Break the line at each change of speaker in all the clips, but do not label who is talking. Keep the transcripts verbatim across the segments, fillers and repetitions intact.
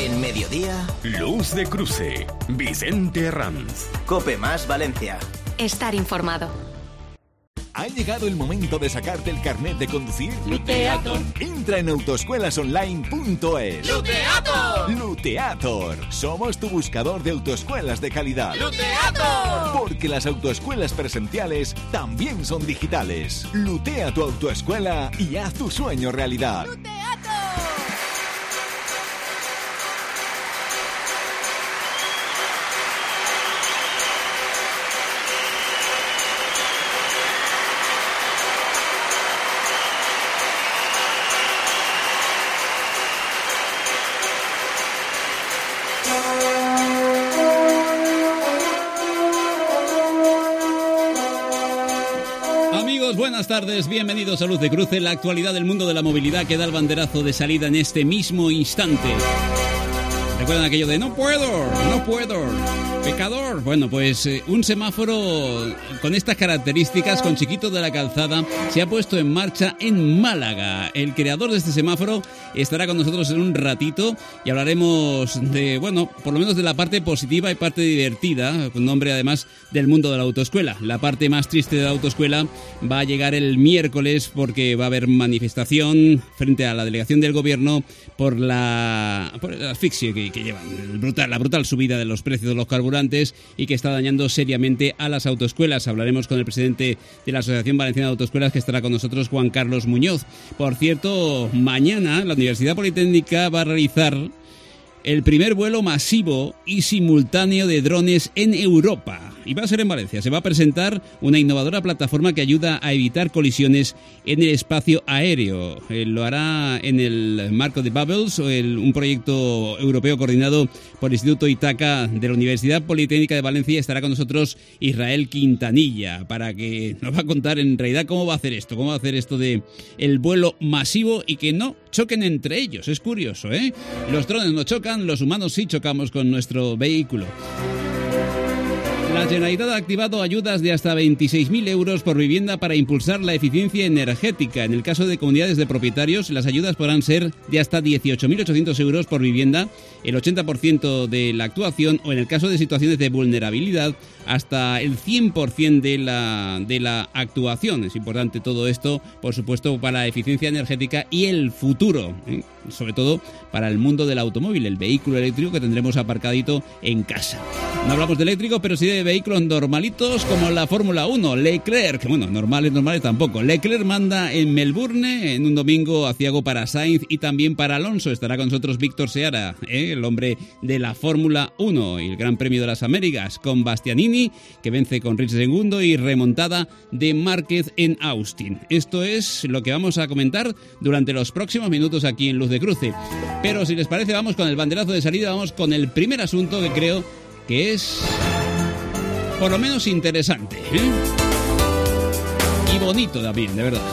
En Mediodía,
Luz de Cruce, Vicente Herranz.
COPE más Valencia.
Estar informado.
¿Ha llegado el momento de sacarte el carnet de conducir?
Luteator.
Entra en autoescuelasonline punto es.
¡Luteator!
Luteator. Somos tu buscador de autoescuelas de calidad.
¡Luteator!
Porque las autoescuelas presenciales también son digitales. Lutea tu autoescuela y haz tu sueño realidad.
¡Luteator!
Buenas tardes, bienvenidos a Luz de Cruce, la actualidad del mundo de la movilidad que da el banderazo de salida en este mismo instante. ¿Recuerdan aquello de no puedo, no puedo, pecador? Bueno, pues eh, un semáforo con estas características, con Chiquito de la Calzada, se ha puesto en marcha en Málaga. El creador de este semáforo estará con nosotros en un ratito y hablaremos de, bueno, por lo menos de la parte positiva y parte divertida, con nombre además del mundo de la autoescuela. La parte más triste de la autoescuela va a llegar el miércoles porque va a haber manifestación frente a la delegación del gobierno por la, por la asfixia que, que llevan, el brutal, la brutal subida de los precios de los carburantes y que está dañando seriamente a las autoescuelas. Hablaremos con el presidente de la Asociación Valenciana de Autoescuelas, que estará con nosotros, Juan Carlos Muñoz. Por cierto, mañana la Universidad Politécnica va a realizar el primer vuelo masivo y simultáneo de drones en Europa. Y va a ser en Valencia. Se va a presentar una innovadora plataforma que ayuda a evitar colisiones en el espacio aéreo. Eh, lo hará en el marco de Bubbles, el, un proyecto europeo coordinado por el Instituto Itaca de la Universidad Politécnica de Valencia. Estará con nosotros Israel Quintanilla, para que nos va a contar en realidad cómo va a hacer esto, cómo va a hacer esto de el vuelo masivo y que no choquen entre ellos. Es curioso, ¿eh? Los drones no chocan, los humanos sí chocamos con nuestro vehículo. La Generalitat ha activado ayudas de hasta veintiséis mil euros por vivienda para impulsar la eficiencia energética. En el caso de comunidades de propietarios, las ayudas podrán ser de hasta dieciocho mil ochocientos euros por vivienda, el ochenta por ciento de la actuación, o en el caso de situaciones de vulnerabilidad, hasta el cien por ciento de la, de la actuación. Es importante todo esto, por supuesto, para la eficiencia energética y el futuro, ¿eh? Sobre todo para el mundo del automóvil, el vehículo eléctrico que tendremos aparcadito en casa. No hablamos de eléctrico, pero sí de vehículos normalitos como la Fórmula uno. Leclerc, bueno, normales, normales tampoco. Leclerc manda en Melbourne en un domingo aciago para Sainz y también para Alonso. Estará con nosotros Víctor Seara, ¿eh? el hombre de la Fórmula uno y el Gran Premio de las Américas, con Bastianini, que vence con Ricci segundo, y remontada de Márquez en Austin. Esto es lo que vamos a comentar durante los próximos minutos aquí en Luz de Cruce. Pero si les parece, vamos con el banderazo de salida, vamos con el primer asunto que creo que es por lo menos interesante, ¿eh? Y bonito también, de verdad.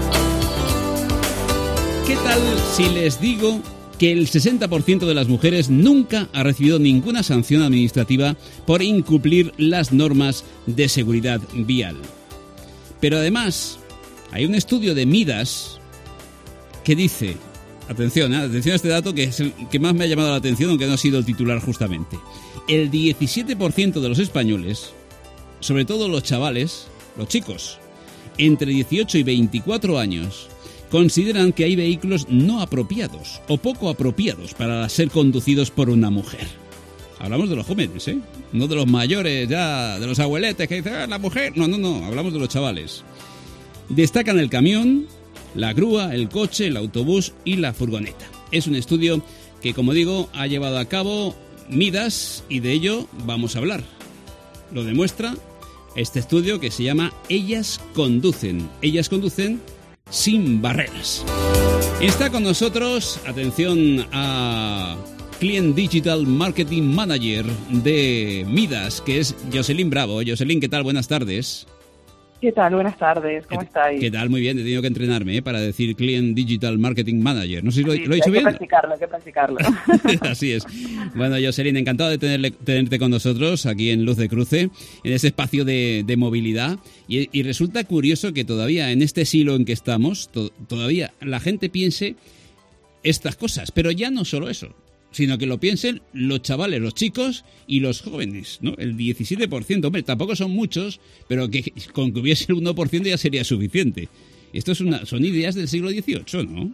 ¿Qué tal si les digo que el sesenta por ciento de las mujeres nunca ha recibido ninguna sanción administrativa por incumplir las normas de seguridad vial? Pero además, hay un estudio de Midas que dice, atención, ¿eh? atención a este dato que es el que más me ha llamado la atención, aunque no ha sido el titular justamente. El diecisiete por ciento de los españoles, sobre todo los chavales, los chicos, entre dieciocho y veinticuatro años, consideran que hay vehículos no apropiados o poco apropiados para ser conducidos por una mujer. Hablamos de los jóvenes, ¿eh? No de los mayores, ya, de los abueletes que dicen, ah, la mujer. No, no, no, hablamos de los chavales. Destacan el camión, la grúa, el coche, el autobús y la furgoneta. Es un estudio que, como digo, ha llevado a cabo Midas y de ello vamos a hablar. Lo demuestra este estudio que se llama Ellas Conducen. Ellas conducen sin barreras. Está con nosotros, atención, a Client Digital Marketing Manager de Midas, que es Jocelyn Bravo. Jocelyn, ¿qué tal? Buenas tardes.
¿Qué tal? Buenas tardes, ¿cómo
¿Qué,
estáis?
¿Qué tal? Muy bien, he tenido que entrenarme ¿eh? para decir Client Digital Marketing Manager. No sé si lo,
sí,
lo he dicho
hay
bien.
Hay que practicarlo, hay que practicarlo.
Así es. Bueno, Jocelyn, encantado de tenerle, tenerte con nosotros aquí en Luz de Cruce, en ese espacio de, de movilidad. Y, y resulta curioso que todavía en este siglo en que estamos, to, todavía la gente piense estas cosas. Pero ya no solo eso. sino que lo piensen los chavales, los chicos y los jóvenes, ¿no? El diecisiete por ciento, hombre, tampoco son muchos, pero que con que hubiese el uno por ciento ya sería suficiente. Esto es una, son ideas del siglo dieciocho, ¿no?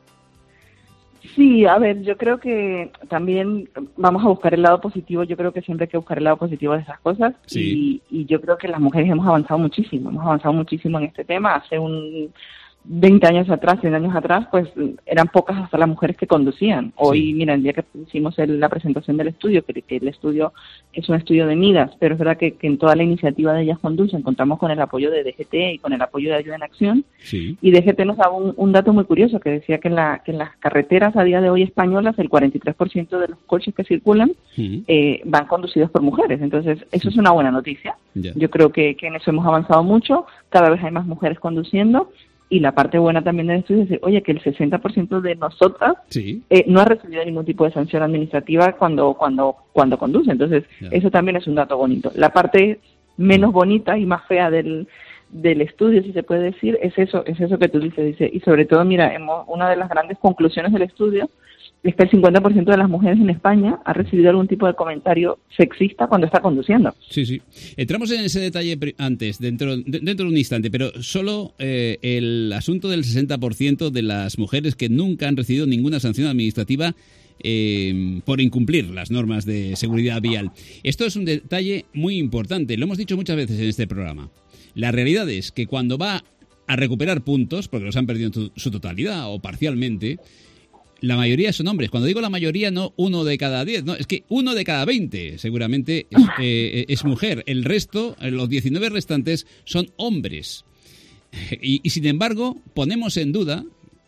Sí, a ver, yo creo que también vamos a buscar el lado positivo. Yo creo que siempre hay que buscar el lado positivo de esas cosas.
Sí.
Y, y yo creo que las mujeres hemos avanzado muchísimo, hemos avanzado muchísimo en este tema. Hace un veinte años atrás, cien años atrás, pues eran pocas hasta las mujeres que conducían. Hoy, sí. Mira, el día que hicimos el, la presentación del estudio, que, que el estudio es un estudio de Midas, pero es verdad que, que en toda la iniciativa de Ellas Conducen contamos con el apoyo de D G T y con el apoyo de Ayuda en Acción.
Sí.
Y D G T nos daba un, un dato muy curioso que decía que en, la, que en las carreteras a día de hoy españolas el cuarenta y tres por ciento de los coches que circulan sí. eh, van conducidos por mujeres. Entonces, eso sí. es una buena noticia.
Yeah.
Yo creo que, que en eso hemos avanzado mucho. Cada vez hay más mujeres conduciendo. Y la parte buena también del estudio es decir, oye, que el sesenta por ciento de nosotras
sí.
eh, no ha recibido ningún tipo de sanción administrativa cuando cuando cuando conduce. Entonces, yeah. eso también es un dato bonito. La parte menos bonita y más fea del del estudio, si se puede decir, es eso es eso que tú dices. dice Y sobre todo, mira, hemos, una de las grandes conclusiones del estudio es que el cincuenta por ciento de las mujeres en España ha recibido algún tipo de comentario sexista cuando está conduciendo.
Sí, sí. Entramos en ese detalle antes, dentro, de, dentro de un instante, pero solo eh, el asunto del sesenta por ciento de las mujeres que nunca han recibido ninguna sanción administrativa eh, por incumplir las normas de seguridad vial. Esto es un detalle muy importante, lo hemos dicho muchas veces en este programa. La realidad es que cuando va a recuperar puntos, porque los han perdido en tu, su totalidad o parcialmente, la mayoría son hombres. Cuando digo la mayoría, no uno de cada diez, no, es que uno de cada veinte seguramente es, eh, es mujer. El resto, los diecinueve restantes, son hombres. Y, y sin embargo, ponemos en duda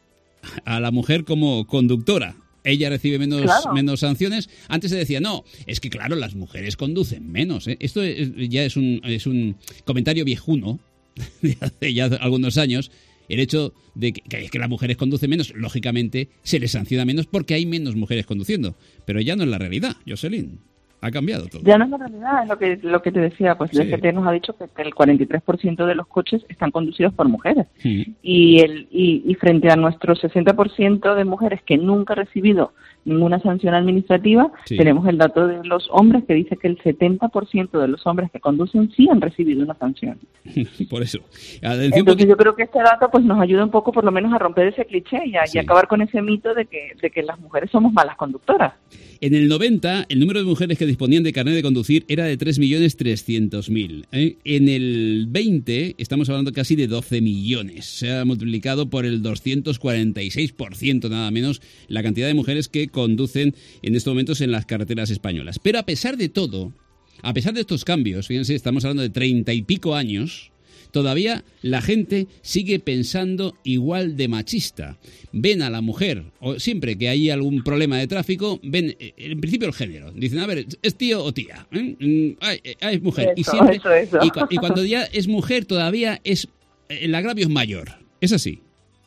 a la mujer como conductora. Ella recibe menos, claro. menos sanciones. Antes se decía, no, es que claro, las mujeres conducen menos. ¿eh? Esto es, ya es un, es un comentario viejuno de hace ya algunos años. El hecho de que, que las mujeres conducen menos, lógicamente, se les sanciona menos porque hay menos mujeres conduciendo. Pero ya no es la realidad, Jocelyn. Ha cambiado todo.
Ya no es la realidad, es lo que lo que te decía. Pues sí. D G T nos ha dicho que el cuarenta y tres por ciento de los coches están conducidos por mujeres. Sí. Y, el, y, y frente a nuestro sesenta por ciento de mujeres que nunca ha recibido ninguna sanción administrativa, sí. tenemos el dato de los hombres que dice que el setenta por ciento de los hombres que conducen sí han recibido una sanción.
Por eso.
Atención, Entonces porque... yo creo que este dato pues nos ayuda un poco por lo menos a romper ese cliché y a, sí. y acabar con ese mito de que, de que las mujeres somos malas conductoras.
En el noventa, el número de mujeres que disponían de carnet de conducir era de tres millones trescientos mil. ¿eh? En el veinte estamos hablando casi de doce millones. Se ha multiplicado por el doscientos cuarenta y seis por ciento nada menos la cantidad de mujeres que conducen en estos momentos en las carreteras españolas. Pero a pesar de todo, a pesar de estos cambios, fíjense, estamos hablando de treinta y pico años, todavía la gente sigue pensando igual de machista. Ven a la mujer, o siempre que hay algún problema de tráfico, ven en principio el género. Dicen, a ver, ¿es tío o tía? ¿Eh? Ay, ay, es mujer.
Eso,
y, siempre,
eso, eso.
Y, cu- y cuando ya es mujer, todavía es el agravio es mayor. ¿Es así?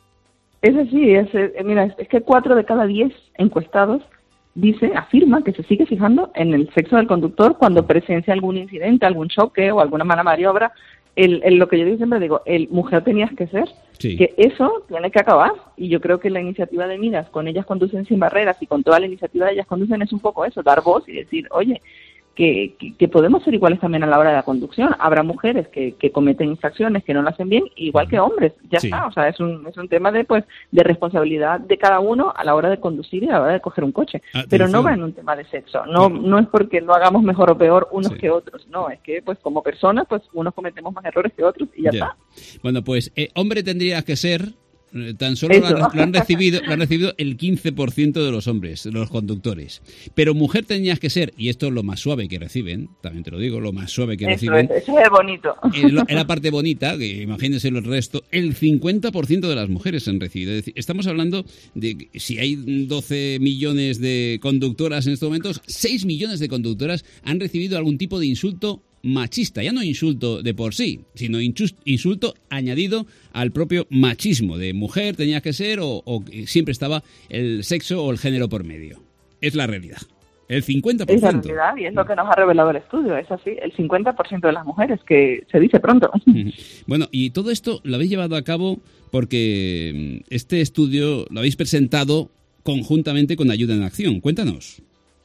Es así. Es, eh, mira, es que cuatro de cada diez encuestados dice, afirma que se sigue fijando en el sexo del conductor cuando presencia algún incidente, algún choque o alguna mala maniobra. El, el, lo que yo siempre digo, el mujer tenías que ser, sí. que eso tiene que acabar. Y yo creo que la iniciativa de Midas, con Ellas Conducen Sin Barreras y con toda la iniciativa de Ellas Conducen, es un poco eso, dar voz y decir, oye, que, que, que podemos ser iguales también a la hora de la conducción. Habrá mujeres que, que cometen infracciones, que no lo hacen bien, igual que hombres, ya sí. está. O sea, es un, es un tema de, pues, de responsabilidad de cada uno a la hora de conducir y a la hora de coger un coche. Atención. Pero no va en un tema de sexo. No, claro. no es porque lo hagamos mejor o peor unos sí. que otros. No, es que, pues, como personas, pues, unos cometemos más errores que otros y ya, ya. está.
Bueno, pues, eh, hombre tendrías que ser... Tan solo lo han, lo han recibido lo han recibido el quince por ciento de los hombres, de los conductores. Pero mujer tenías que ser, y esto es lo más suave que reciben, también te lo digo, lo más suave que
eso
reciben.
Es, eso es bonito.
Es la parte bonita, que imagínense el resto, el cincuenta por ciento de las mujeres han recibido. Es decir, estamos hablando de que si hay doce millones de conductoras en estos momentos, seis millones de conductoras han recibido algún tipo de insulto machista, ya no insulto de por sí, sino insulto añadido al propio machismo, de mujer tenías que ser o, o siempre estaba el sexo o el género por medio. Es la realidad. El cincuenta por ciento.
Es la realidad y es lo que nos ha revelado el estudio, es así, el cincuenta por ciento de las mujeres, que se dice pronto.
Bueno, y todo esto lo habéis llevado a cabo porque este estudio lo habéis presentado conjuntamente con Ayuda en Acción. Cuéntanos.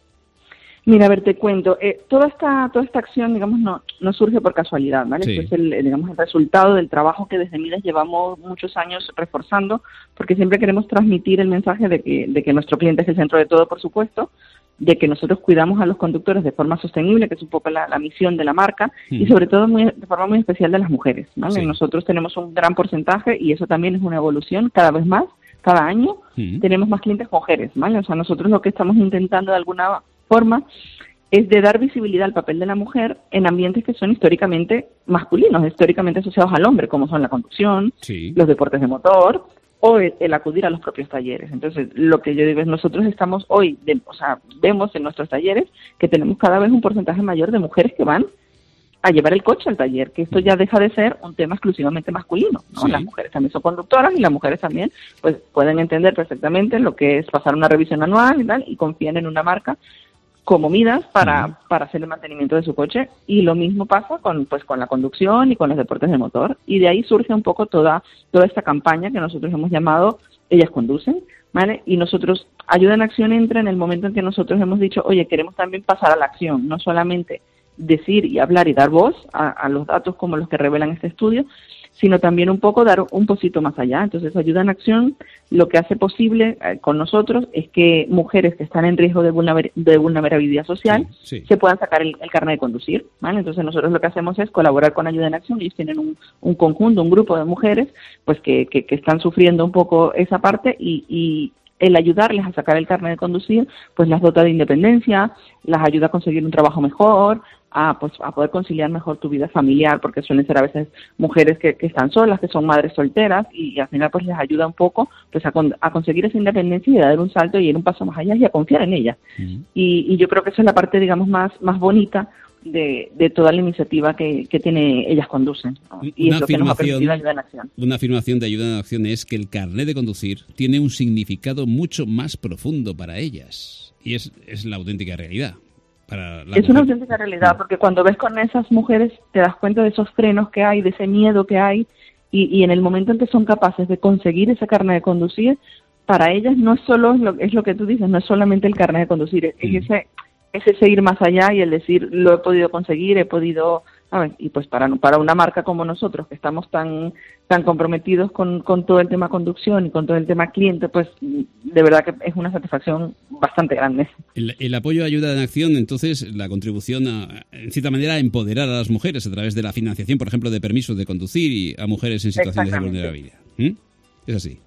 Mira, a ver, te cuento. Eh, toda esta toda esta acción, digamos, no no surge por casualidad, ¿vale?
Sí.
Esto es el, digamos, el resultado del trabajo que desde Midas llevamos muchos años reforzando, porque siempre queremos transmitir el mensaje de que de que nuestro cliente es el centro de todo, por supuesto, de que nosotros cuidamos a los conductores de forma sostenible, que es un poco la, la misión de la marca, mm. y sobre todo muy, de forma muy especial de las mujeres, ¿vale? Sí. Nosotros tenemos un gran porcentaje, y eso también es una evolución cada vez más, cada año mm. tenemos más clientes mujeres, ¿vale? O sea, nosotros lo que estamos intentando de alguna forma es de dar visibilidad al papel de la mujer en ambientes que son históricamente masculinos, históricamente asociados al hombre, como son la conducción, sí. los deportes de motor o el, el acudir a los propios talleres. Entonces, lo que yo digo es, nosotros estamos hoy, de, o sea, vemos en nuestros talleres que tenemos cada vez un porcentaje mayor de mujeres que van a llevar el coche al taller, que esto ya deja de ser un tema exclusivamente masculino, ¿no? Sí. Las mujeres también son conductoras y las mujeres también pues pueden entender perfectamente lo que es pasar una revisión anual y tal, y confían en una marca como Midas para, uh-huh. para hacer el mantenimiento de su coche, y lo mismo pasa con pues con la conducción y con los deportes de motor, y de ahí surge un poco toda toda esta campaña que nosotros hemos llamado Ellas Conducen, ¿vale? Y nosotros, Ayuda en Acción entra en el momento en que nosotros hemos dicho, oye, queremos también pasar a la acción, no solamente decir y hablar y dar voz a, a los datos como los que revelan este estudio, sino también un poco dar un pasito más allá. Entonces, Ayuda en Acción lo que hace posible eh, con nosotros es que mujeres que están en riesgo de, vulner- de vulnerabilidad social sí, sí. se puedan sacar el, el carnet de conducir, ¿vale? Entonces, nosotros lo que hacemos es colaborar con Ayuda en Acción. Ellos tienen un, un conjunto, un grupo de mujeres pues que, que, que están sufriendo un poco esa parte, y, y el ayudarles a sacar el carnet de conducir pues las dota de independencia, las ayuda a conseguir un trabajo mejor, a pues a poder conciliar mejor tu vida familiar, porque suelen ser a veces mujeres que, que están solas, que son madres solteras, y, y al final pues les ayuda un poco pues a, con, a conseguir esa independencia y a dar un salto y ir un paso más allá y a confiar en ella. Uh-huh. Y, y yo creo que esa es la parte, digamos, más más bonita de, de toda la iniciativa que, que tiene Ellas Conducen, ¿no? Y es lo que nos ha permitido Ayuda en Acción.
Una afirmación de Ayuda en Acción es que el carnet de conducir tiene un significado mucho más profundo para ellas, y es, es la auténtica realidad. Para la
es
mujer.
Una auténtica realidad, porque cuando ves con esas mujeres te das cuenta de esos frenos que hay, de ese miedo que hay, y, y en el momento en que son capaces de conseguir ese carnet de conducir, para ellas no es solo, es lo, es lo que tú dices, no es solamente el carnet de conducir, es, mm. es ese es ese ir más allá y el decir, lo he podido conseguir, he podido... A ver, y pues para para una marca como nosotros, que estamos tan tan comprometidos con, con todo el tema conducción y con todo el tema cliente, pues de verdad que es una satisfacción bastante grande.
El, el apoyo a Ayuda en Acción, entonces, la contribución a, en cierta manera, a empoderar a las mujeres a través de la financiación, por ejemplo, de permisos de conducir y a mujeres en situaciones de vulnerabilidad. ¿Mm? Es así.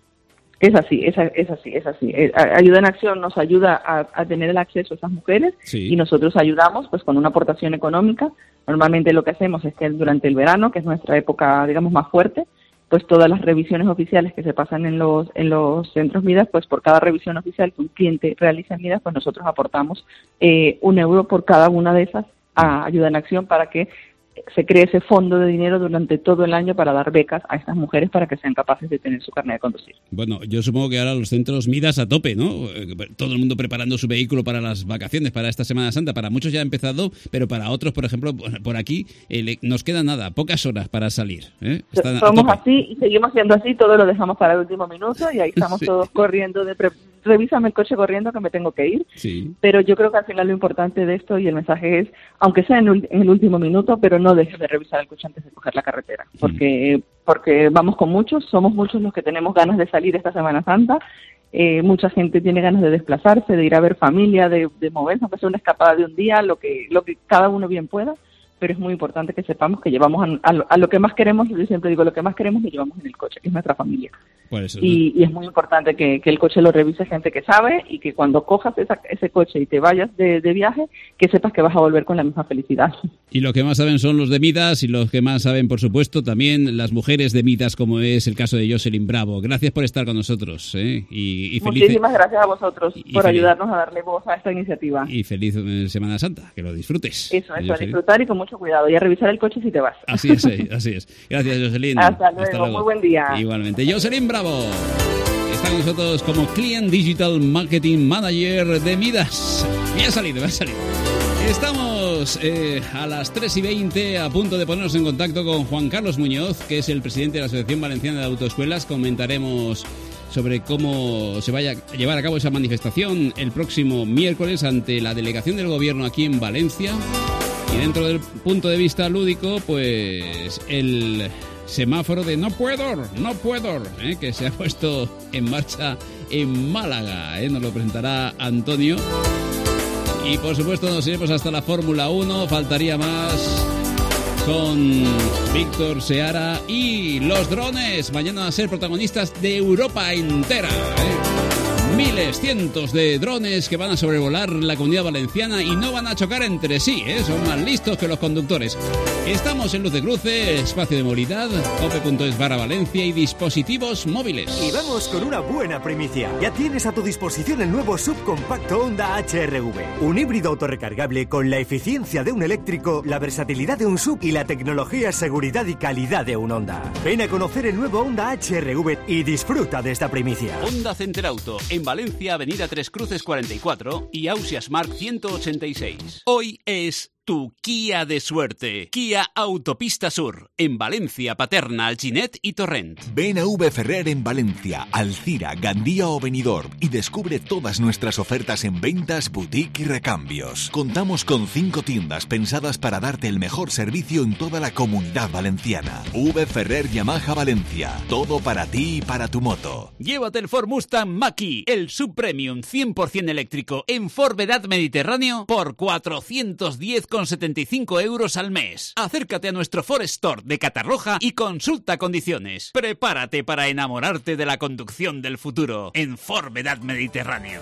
Es así, es, es así, es así. Ayuda en Acción nos ayuda a, a tener el acceso a esas mujeres, sí. y nosotros ayudamos pues con una aportación económica. Normalmente lo que hacemos es que durante el verano, que es nuestra época, digamos, más fuerte, pues todas las revisiones oficiales que se pasan en los en los centros Midas, pues por cada revisión oficial que un cliente realiza en Midas, pues nosotros aportamos eh, un euro por cada una de esas a Ayuda en Acción, para que se cree ese fondo de dinero durante todo el año para dar becas a estas mujeres para que sean capaces de tener su carnet de conducir.
Bueno, yo supongo que ahora los centros Midas a tope, ¿no? Todo el mundo preparando su vehículo para las vacaciones, para esta Semana Santa. Para muchos ya ha empezado, pero para otros, por ejemplo, por aquí, eh, nos queda nada, pocas horas para salir, ¿eh? Están
Somos así y seguimos siendo así, todo lo dejamos para el último minuto y ahí estamos sí. todos corriendo de pre- revísame el coche corriendo que me tengo que ir.
Sí.
Pero yo creo que al final lo importante de esto y el mensaje es, aunque sea en, ul- en el último minuto, pero no dejes de revisar el coche antes de coger la carretera, porque mm. porque vamos con muchos, somos muchos los que tenemos ganas de salir esta Semana Santa. Eh, mucha gente tiene ganas de desplazarse, de ir a ver familia, de, de moverse, aunque sea una escapada de un día, lo que lo que cada uno bien pueda. Pero es muy importante que sepamos que llevamos a, a, lo, a lo que más queremos, yo siempre digo, lo que más queremos lo llevamos en el coche, que es nuestra familia.
Pues eso,
y, y es muy importante que, que el coche lo revise gente que sabe, y que cuando cojas esa, ese coche y te vayas de, de viaje, que sepas que vas a volver con la misma felicidad.
Y los que más saben son los de Midas, y los que más saben, por supuesto, también las mujeres de Midas, como es el caso de Jocelyn Bravo. Gracias por estar con nosotros, ¿eh? y, y feliz,
Muchísimas gracias a vosotros
y, y
por
feliz,
ayudarnos a darle voz a esta iniciativa.
Y feliz Semana Santa, que lo disfrutes.
Eso, eso, a disfrutar y con mucho cuidado, y a revisar el coche si te vas.
Así es, así es. Gracias, Jocelyn.
Hasta luego, Hasta luego. Muy buen día.
Igualmente. Jocelyn Bravo está con nosotros como Client Digital Marketing Manager de Midas. Me ha salido, me ha salido. Estamos eh, a las tres y veinte, a punto de ponernos en contacto con Juan Carlos Muñoz, que es el presidente de la Asociación Valenciana de Autoescuelas. Comentaremos sobre cómo se vaya a llevar a cabo esa manifestación el próximo miércoles ante la delegación del gobierno aquí en Valencia. Y dentro del punto de vista lúdico, pues el semáforo de no puedo, no puedo, ¿eh? que se ha puesto en marcha en Málaga. ¿eh? Nos lo presentará Antonio. Y por supuesto nos iremos hasta la Fórmula uno, faltaría más, con Víctor Seara y los drones. Mañana van a ser protagonistas de Europa entera. ¿eh? Miles, cientos de drones que van a sobrevolar la Comunidad Valenciana y no van a chocar entre sí, ¿eh? Son más listos que los conductores. Estamos en Luz de Cruce, espacio de movilidad, cope.es barra Valencia y dispositivos móviles.
Y vamos con una buena primicia. Ya tienes a tu disposición el nuevo subcompacto Honda H R V. Un híbrido autorrecargable con la eficiencia de un eléctrico, la versatilidad de un sub y la tecnología, seguridad y calidad de un Honda. Ven a conocer el nuevo Honda H R V y disfruta de esta primicia.
Honda Center Auto, en Valencia, Avenida Tres Cruces cuarenta y cuatro y Ausias Mark ciento ochenta y seis. Hoy es tu Kia de suerte. Kia Autopista Sur, en Valencia, Paterna, Alginet y Torrent.
Ven a V Ferrer en Valencia, Alcira, Gandía o Benidorm y descubre todas nuestras ofertas en ventas, boutique y recambios. Contamos con cinco tiendas pensadas para darte el mejor servicio en toda la Comunidad Valenciana. V Ferrer Yamaha Valencia, todo para ti y para tu moto.
Llévate el Ford Mustang Mach-E, el subpremium cien por ciento eléctrico en Ford Vedat Mediterráneo por cuatrocientos diez con setenta y cinco euros al mes. Acércate a nuestro Ford Store de Catarroja y consulta condiciones. Prepárate para enamorarte de la conducción del futuro en Ford Vedat Mediterráneo.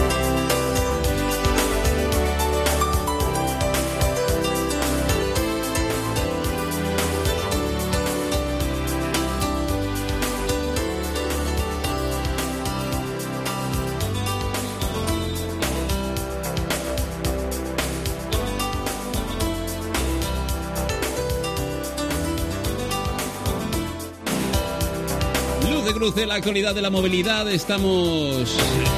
Cruce, la actualidad de la movilidad. Estamos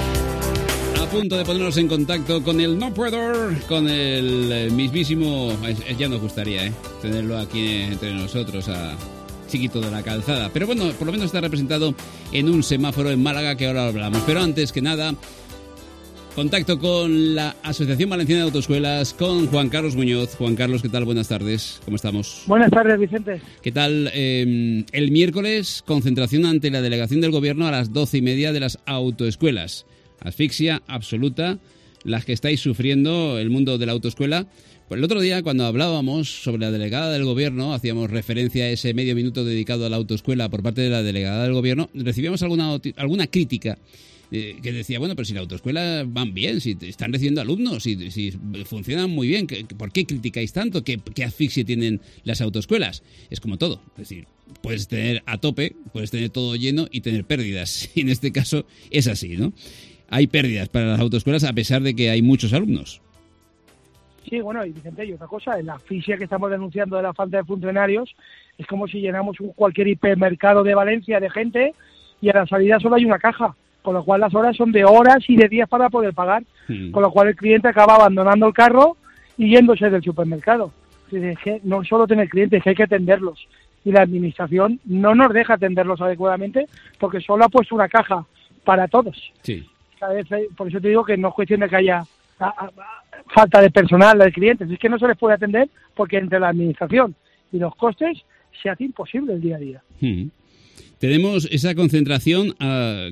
a punto de ponernos en contacto con el No Puedo, con el mismísimo, ya nos gustaría ¿eh? tenerlo aquí entre nosotros, a Chiquito de la Calzada, pero bueno, por lo menos está representado en un semáforo en Málaga, que ahora hablamos. Pero antes que nada, contacto con la Asociación Valenciana de Autoescuelas, con Juan Carlos Muñoz. Juan Carlos, ¿qué tal? Buenas tardes, ¿cómo estamos?
Buenas tardes, Vicente.
¿Qué tal? Eh, el miércoles, concentración ante la delegación del gobierno a las doce y media de las autoescuelas. Asfixia absoluta, las que estáis sufriendo el mundo de la autoescuela. Pues el otro día, cuando hablábamos sobre la delegada del gobierno, hacíamos referencia a ese medio minuto dedicado a la autoescuela por parte de la delegada del gobierno, recibíamos alguna, alguna crítica eh, que decía, bueno, pero si la autoescuela van bien, si están recibiendo alumnos, si, si funcionan muy bien, ¿por qué criticáis tanto? ¿Qué, qué asfixia tienen las autoescuelas? Es como todo, es decir, puedes tener a tope, puedes tener todo lleno y tener pérdidas. Y en este caso es así, ¿no? Hay pérdidas para las autoescuelas a pesar de que hay muchos alumnos.
Sí, bueno, y Vicente, y otra cosa, la asfixia que estamos denunciando de la falta de funcionarios es como si llenamos un, cualquier hipermercado de Valencia de gente y a la salida solo hay una caja, con lo cual las horas son de horas y de días para poder pagar, mm. con lo cual el cliente acaba abandonando el carro y yéndose del supermercado. Es que no solo tener clientes, es que hay que atenderlos. Y la administración no nos deja atenderlos adecuadamente porque solo ha puesto una caja para todos.
Sí.
¿Sabes? Por eso te digo que no es cuestión de que haya a, a, a, falta de personal de clientes, es que no se les puede atender porque entre la administración y los costes se hace imposible el día a día.
Hmm. Tenemos esa concentración, uh,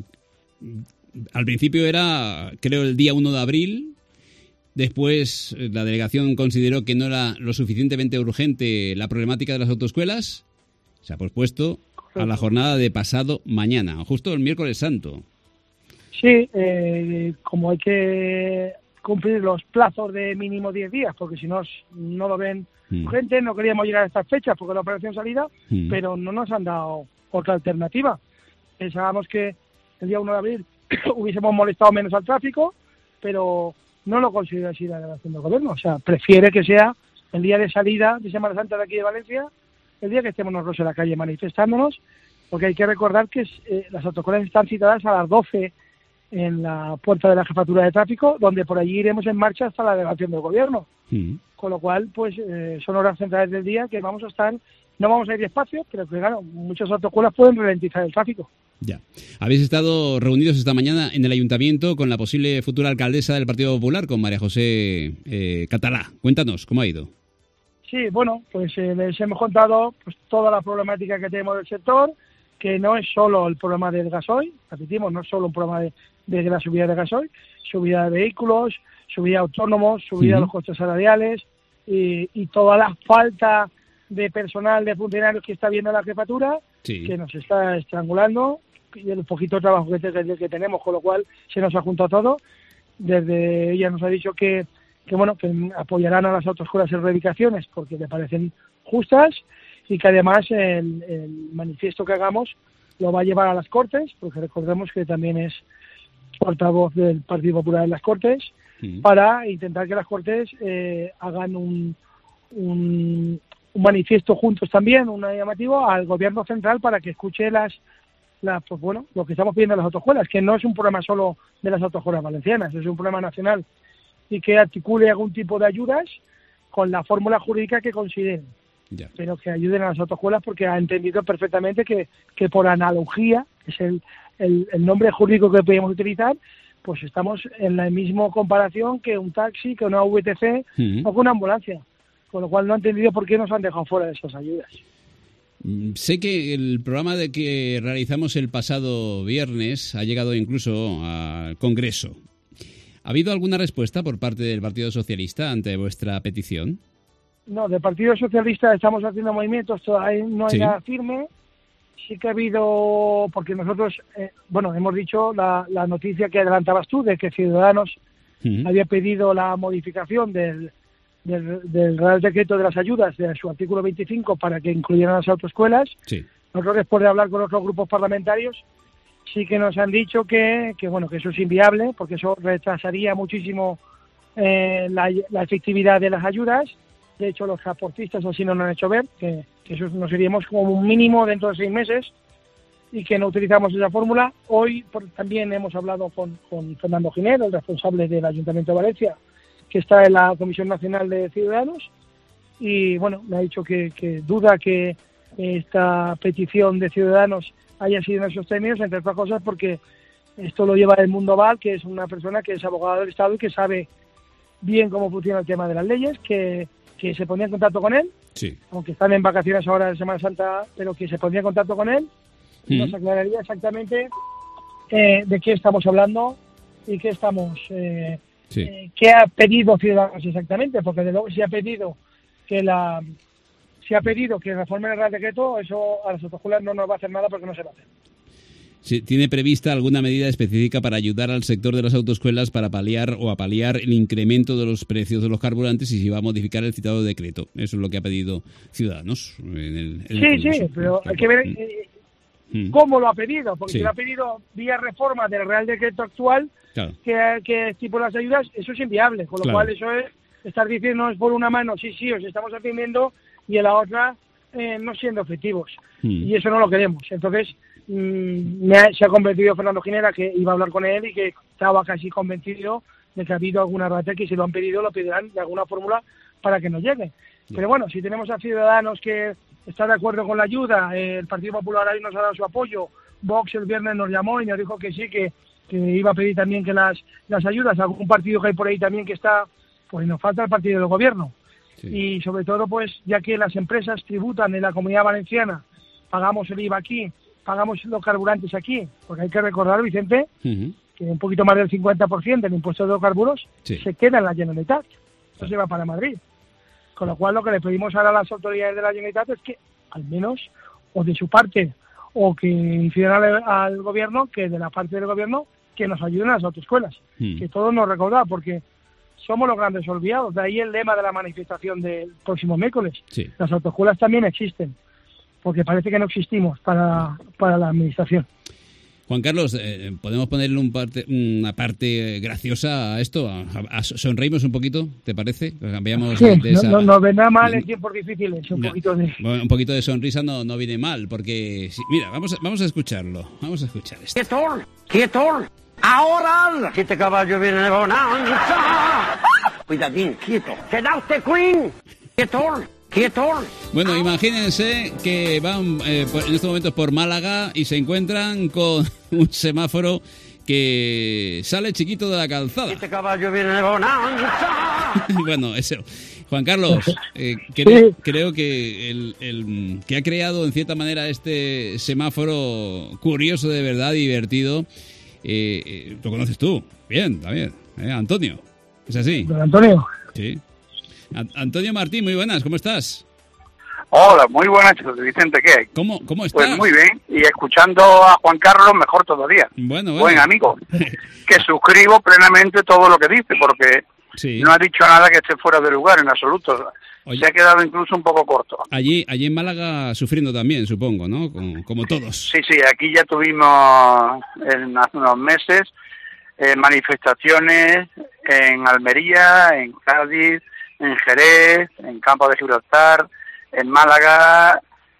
al principio era, creo, el día uno de abril, después la delegación consideró que no era lo suficientemente urgente la problemática de las autoescuelas, se ha pospuesto a la jornada de pasado mañana, justo el miércoles santo.
Sí, eh, como hay que cumplir los plazos de mínimo diez días, porque si no, no lo ven mm. gente, no queríamos llegar a estas fechas porque la operación salida, mm. pero no nos han dado otra alternativa. Pensábamos que el día uno de abril hubiésemos molestado menos al tráfico, pero no lo considera así la delegación del gobierno. O sea, prefiere que sea el día de salida de Semana Santa de aquí de Valencia, el día que estemos nosotros en la calle manifestándonos, porque hay que recordar que eh, las autoescuelas están citadas a las doce en la puerta de la Jefatura de Tráfico, donde por allí iremos en marcha hasta la delegación del gobierno. Mm. Con lo cual, pues eh, son horas centrales del día que vamos a estar, no vamos a ir despacio, pero que claro, muchas autoescuelas pueden ralentizar el tráfico.
Ya. Habéis estado reunidos esta mañana en el ayuntamiento con la posible futura alcaldesa del Partido Popular, con María José eh, Catalá. Cuéntanos, ¿cómo ha ido?
Sí, bueno, pues eh, les hemos contado pues, toda la problemática que tenemos del sector, que no es solo el problema del gasoil, repetimos, no es solo un problema de, de la subida de gasoil, subida de vehículos, subida de autónomos, subida de uh-huh. los costes salariales y, y toda la falta de personal, de funcionarios que está viendo la jefatura, sí. que nos está estrangulando, y el poquito trabajo que, que, que tenemos, con lo cual se nos ha juntado todo. Desde ella nos ha dicho que que bueno, que apoyarán a las autoescuelas en reivindicaciones porque le parecen justas y que además el, el manifiesto que hagamos lo va a llevar a las Cortes, porque recordemos que también es portavoz del Partido Popular en las Cortes, sí. para intentar que las Cortes eh, hagan un, un, un manifiesto juntos también, un llamativo al Gobierno central para que escuche las, las pues bueno, lo que estamos pidiendo en las autoescuelas, que no es un problema solo de las autoescuelas valencianas, es un problema nacional, y que articule algún tipo de ayudas con la fórmula jurídica que consideren, ya. pero que ayuden a las autoescuelas porque ha entendido perfectamente que, que por analogía, que es el, el, el nombre jurídico que podemos utilizar, pues estamos en la misma comparación que un taxi, que una V T C uh-huh. o que una ambulancia, con lo cual no ha entendido por qué nos han dejado fuera de esas ayudas.
Sé que el programa de que realizamos el pasado viernes ha llegado incluso al Congreso. ¿Ha habido alguna respuesta por parte del Partido Socialista ante vuestra petición?
No, del Partido Socialista estamos haciendo movimientos, todavía no hay ¿Sí? nada firme. Sí que ha habido, porque nosotros, eh, bueno, hemos dicho la, la noticia que adelantabas tú, de que Ciudadanos uh-huh. había pedido la modificación del, del, del Real Decreto de las Ayudas, de su artículo veinticinco, para que incluyeran las autoescuelas. Sí. Nosotros, después de hablar con otros grupos parlamentarios, sí que nos han dicho que, que bueno que eso es inviable porque eso retrasaría muchísimo eh, la, la efectividad de las ayudas. De hecho, los transportistas así nos lo han hecho ver, que, que eso nos iríamos como un mínimo dentro de seis meses y que no utilizamos esa fórmula. Hoy por, también hemos hablado con, con Fernando Giner, el responsable del Ayuntamiento de Valencia, que está en la Comisión Nacional de Ciudadanos, y bueno, me ha dicho que, que duda que esta petición de Ciudadanos haya sido en esos términos, entre otras cosas porque esto lo lleva el Mundo Val, que es una persona que es abogado del Estado y que sabe bien cómo funciona el tema de las leyes, que, que se ponía en contacto con él, sí. aunque están en vacaciones ahora de Semana Santa, pero que se pondría en contacto con él y mm. nos aclararía exactamente eh, de qué estamos hablando y qué estamos eh, sí. eh, qué ha pedido Ciudadanos exactamente, porque de luego si ha pedido que la Si ha pedido que reforme el Real Decreto, eso a las autoescuelas no nos va a hacer nada porque no se va a hacer.
Sí, ¿tiene prevista alguna medida específica para ayudar al sector de las autoescuelas para paliar o a paliar el incremento de los precios de los carburantes y si va a modificar el citado decreto? Eso es lo que ha pedido Ciudadanos. En el, en
sí, el sí, pero hay que ver eh, mm. cómo lo ha pedido, porque sí. si lo ha pedido vía reforma del Real Decreto actual, claro. que, que estipula las ayudas, eso es inviable, con lo claro. cual eso es estar diciéndonos por una mano, sí, sí, os estamos atendiendo, y en la otra eh, no siendo efectivos. Mm. Y eso no lo queremos. Entonces, mmm, me ha, se ha convencido Fernando Ginera que iba a hablar con él y que estaba casi convencido de que ha habido alguna rata que si lo han pedido, lo pedirán de alguna fórmula para que nos llegue. Mm. Pero bueno, si tenemos a Ciudadanos que está de acuerdo con la ayuda, eh, el Partido Popular ahí nos ha dado su apoyo, Vox el viernes nos llamó y nos dijo que sí, que, que iba a pedir también que las, las ayudas, algún partido que hay por ahí también que está, pues nos falta el partido del gobierno. Sí. Y sobre todo, pues ya que las empresas tributan en la Comunidad Valenciana, pagamos el I V A aquí, pagamos los carburantes aquí, porque hay que recordar, Vicente, uh-huh. que un poquito más del cincuenta por ciento del impuesto de los carburos sí. se queda en la Generalitat, eso se va para Madrid. Con lo cual, lo que le pedimos ahora a las autoridades de la Generalitat es que, al menos, o de su parte, o que incidan al, al gobierno, que de la parte del gobierno, que nos ayuden a las autoescuelas, uh-huh. que todos nos recordamos, porque somos los grandes olvidados. De ahí el lema de la manifestación del próximo miércoles. Sí. Las autoescuelas también existen, porque parece que no existimos para, para la administración.
Juan Carlos, eh, ¿podemos ponerle un parte, una parte graciosa a esto? A, a, ¿Sonreímos un poquito, te parece? Cambiamos
sí,
de esa...
no, no, no vendrá mal en tiempos difíciles. Un, no, poquito de...
un poquito de sonrisa no, no viene mal, porque... Sí, mira, vamos a, vamos a escucharlo. Vamos a escuchar esto.
¡Quieto! ¡Quieto! ¡Ahora! ¡Siete caballos vienen de bonanza! ¡Cuidadín, quieto! ¡Queda usted, Queen! ¡Quieto! ¡Quieto!
Bueno, imagínense que van eh, en estos momentos por Málaga y se encuentran con un semáforo que sale chiquito de la calzada.
Este caballo viene de bonanza.
Bueno, eso. Juan Carlos, eh, creo, sí. creo que el, el que ha creado en cierta manera este semáforo curioso, de verdad, divertido, eh, eh, lo conoces tú. Bien, también. Eh, Antonio. ¿Es así?
¿Don Antonio?
Sí. A- Antonio Martín, muy buenas, ¿cómo estás?
Hola, muy buenas, Vicente, ¿qué hay?
¿Cómo, cómo estás?
Pues muy bien, y escuchando a Juan Carlos, mejor todavía.
Bueno, bueno.
Buen amigo, que suscribo plenamente todo lo que dice, porque sí. no ha dicho nada que esté fuera de lugar en absoluto. Oye, se ha quedado incluso un poco corto.
Allí allí en Málaga sufriendo también, supongo, ¿no? Como, como todos.
Sí, sí, aquí ya tuvimos en hace unos meses eh, manifestaciones en Almería, en Cádiz, en Jerez, en Campo de Gibraltar, en Málaga,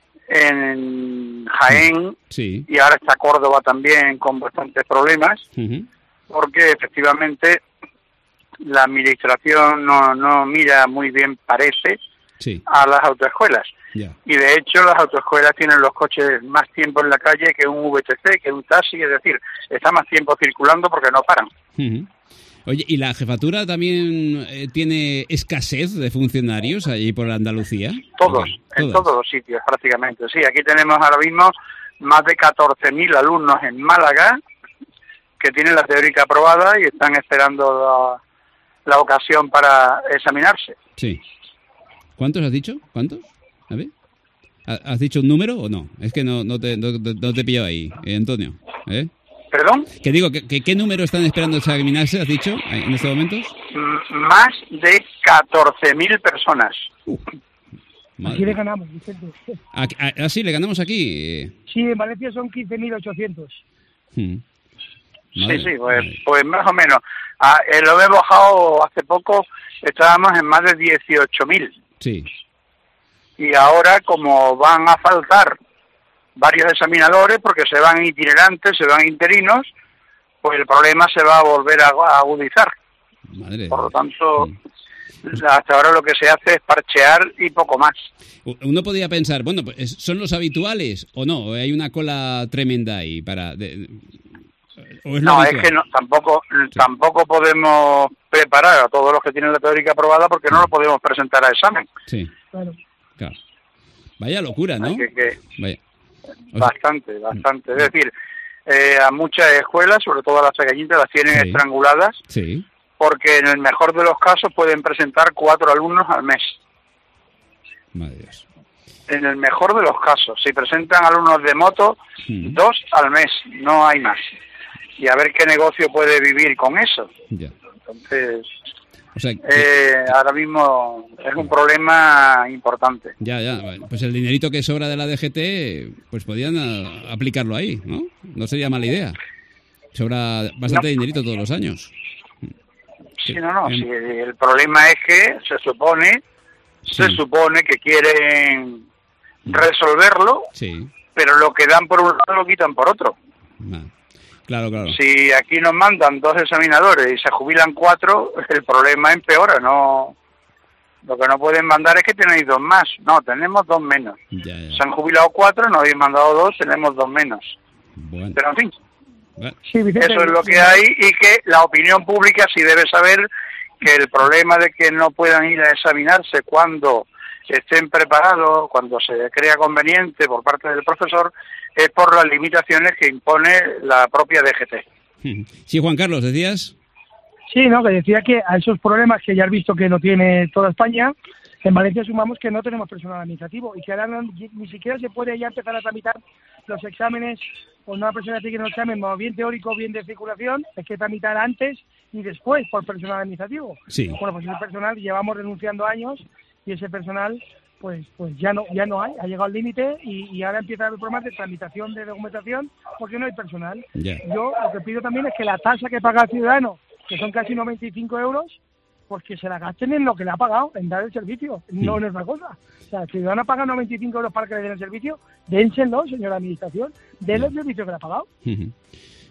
en Jaén,
sí.
y ahora está Córdoba también con bastantes problemas, uh-huh. porque efectivamente la administración no, no mira muy bien, parece,
sí.
a las autoescuelas.
Yeah.
Y de hecho las autoescuelas tienen los coches más tiempo en la calle que un V T C, que un taxi, es decir, está más tiempo circulando porque no paran.
Uh-huh. Oye, ¿y la jefatura también eh, tiene escasez de funcionarios allí por Andalucía?
Todos, en ¿Todas? todos los sitios prácticamente. Sí, aquí tenemos ahora mismo más de catorce mil alumnos en Málaga que tienen la teórica aprobada y están esperando la, la ocasión para examinarse.
Sí. ¿Cuántos has dicho? ¿Cuántos? A ver. ¿Has dicho un número o no? Es que no, no te no, no te pillo ahí, eh, Antonio. ¿Eh?
¿Perdón?
Que digo, que, que, ¿qué número están esperando examinarse, has dicho, en estos momentos?
M- más de catorce mil personas. Uh,
aquí le ganamos, Vicente.
¿Ah, ah, sí, le ganamos aquí?
Sí, en Valencia son quince mil ochocientos.
Hmm. Sí, sí, pues, pues más o menos. Ah, eh, lo he bajado hace poco, estábamos en más de dieciocho mil.
Sí.
Y ahora, como van a faltar varios examinadores, porque se van itinerantes, se van interinos, pues el problema se va a volver a, a agudizar.
Madre
Por lo tanto, sí. hasta ahora lo que se hace es parchear y poco más.
Uno podría pensar, bueno, pues ¿son los habituales o no? ¿Hay una cola tremenda ahí para...? De, ¿o es
no,
habitual?
Es que no, tampoco, sí. tampoco podemos preparar a todos los que tienen la teórica aprobada porque sí. no lo podemos presentar a examen.
Sí, claro. claro. Vaya locura, ¿no?
Que, que...
Vaya.
Bastante, bastante. Es decir, eh, a muchas escuelas, sobre todo a las pequeñitas, las tienen sí. estranguladas,
sí.
porque en el mejor de los casos pueden presentar cuatro alumnos al mes.
Madre Dios.
En el mejor de los casos, si presentan alumnos de moto, mm. dos al mes, no hay más. Y a ver qué negocio puede vivir con eso.
Ya.
Entonces...
O sea,
eh, ahora mismo es un problema importante.
Ya, ya. Pues el dinerito que sobra de la D G T, pues podían a, aplicarlo ahí, ¿no? No sería mala idea. Sobra bastante no. dinerito todos los años.
Sí, no, no. Sí, el problema es que se supone, sí. se supone que quieren resolverlo,
sí.
pero lo que dan por un lado lo quitan por otro.
Ah. Claro, claro.
Si aquí nos mandan dos examinadores y se jubilan cuatro, el problema empeora, no. Lo que no pueden mandar es que tenéis dos más. No, tenemos dos menos.
Ya, ya.
Se han jubilado cuatro, nos habéis mandado dos, tenemos dos menos.
Bueno.
Pero en fin,
bueno.
Sí, Vicente,
eso es lo que hay y que la opinión pública sí debe saber que el problema de que no puedan ir a examinarse cuando estén preparados, cuando se crea conveniente por parte del profesor, es por las limitaciones que impone la propia D G T.
Sí, Juan Carlos, ¿decías?
Sí, no, que decía que a esos problemas que ya has visto que no tiene toda España, en Valencia sumamos que no tenemos personal administrativo y que ahora no, ni siquiera se puede ya empezar a tramitar los exámenes por una persona que tiene un examen o bien teórico o bien de circulación, hay que tramitar antes y después por personal administrativo.
Sí.
Bueno, pues ese personal llevamos renunciando años y ese personal pues pues ya no ya no hay, ha llegado al límite y, y ahora empieza a haber problemas de tramitación de documentación porque no hay personal.
Yeah.
Yo lo que pido también es que la tasa que paga el ciudadano, que son casi noventa y cinco euros, pues que se la gasten en lo que le ha pagado, en dar el servicio, no en otra cosa. O sea, el ciudadano paga noventa y cinco euros para que le den el servicio, dénselo, señora administración, denle el servicio que le ha pagado.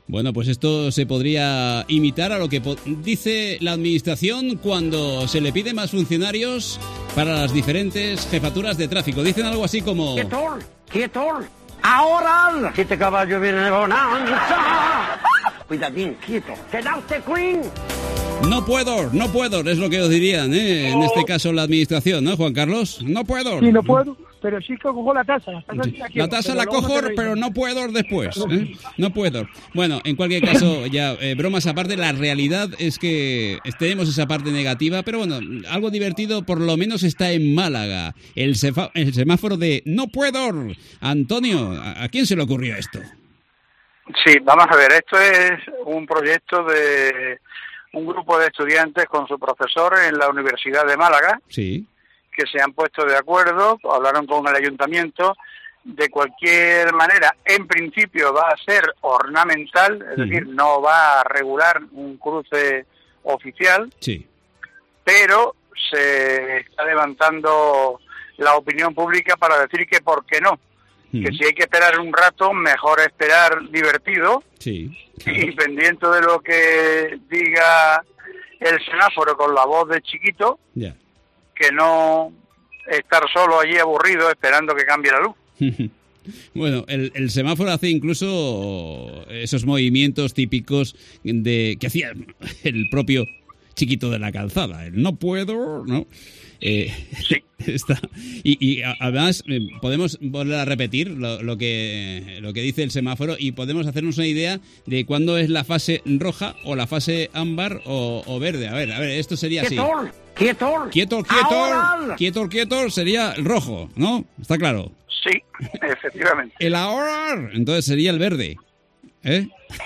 Bueno, pues esto se podría imitar a lo que po- dice la administración cuando se le pide más funcionarios para las diferentes jefaturas de tráfico. Dicen algo así como...
¡Quieto! ¡Quieto! ¡Ahora! ¡Siete caballos vienen de bonanza! Cuidadín, quieto. ¡Queda usted, Queen!
No puedo, no puedo, es lo que os dirían, ¿eh? En este caso la administración, ¿no, Juan Carlos? No puedo.
Sí, no puedo, pero sí que cojo la tasa. La tasa, sí la, quiero,
la, tasa la cojo, no pero no puedo después. ¿eh? No puedo. Bueno, en cualquier caso, ya eh, bromas aparte, la realidad es que tenemos esa parte negativa, pero bueno, algo divertido por lo menos está en Málaga. El, sefa- el semáforo de no puedo. Antonio, ¿a, ¿a quién se le ocurrió esto?
Sí, vamos a ver, esto es un proyecto de un grupo de estudiantes con su profesor en la Universidad de Málaga,
sí,
que se han puesto de acuerdo, hablaron con el ayuntamiento. De cualquier manera, en principio va a ser ornamental, es uh-huh. decir, no va a regular un cruce oficial,
sí,
pero se está levantando la opinión pública para decir que por qué no. Que si hay que esperar un rato, mejor esperar divertido,
sí, claro.
Y pendiente de lo que diga el semáforo con la voz de chiquito,
yeah.
que no estar solo allí aburrido esperando que cambie la luz.
Bueno, el, el semáforo hace incluso esos movimientos típicos de que hacía el propio chiquito de la calzada, el no puedo, ¿no? Eh,
sí.
Está. Y, y además eh, podemos volver a repetir lo, lo que lo que dice el semáforo y podemos hacernos una idea de cuándo es la fase roja o la fase ámbar o, o verde. A ver, a ver, esto sería así.
¡Quieto! ¡Quieto!
Quieto, quieto, quieto, quieto sería el rojo, ¿no? ¿Está claro?
Sí, efectivamente.
El ahora, entonces sería el verde. ¿Eh?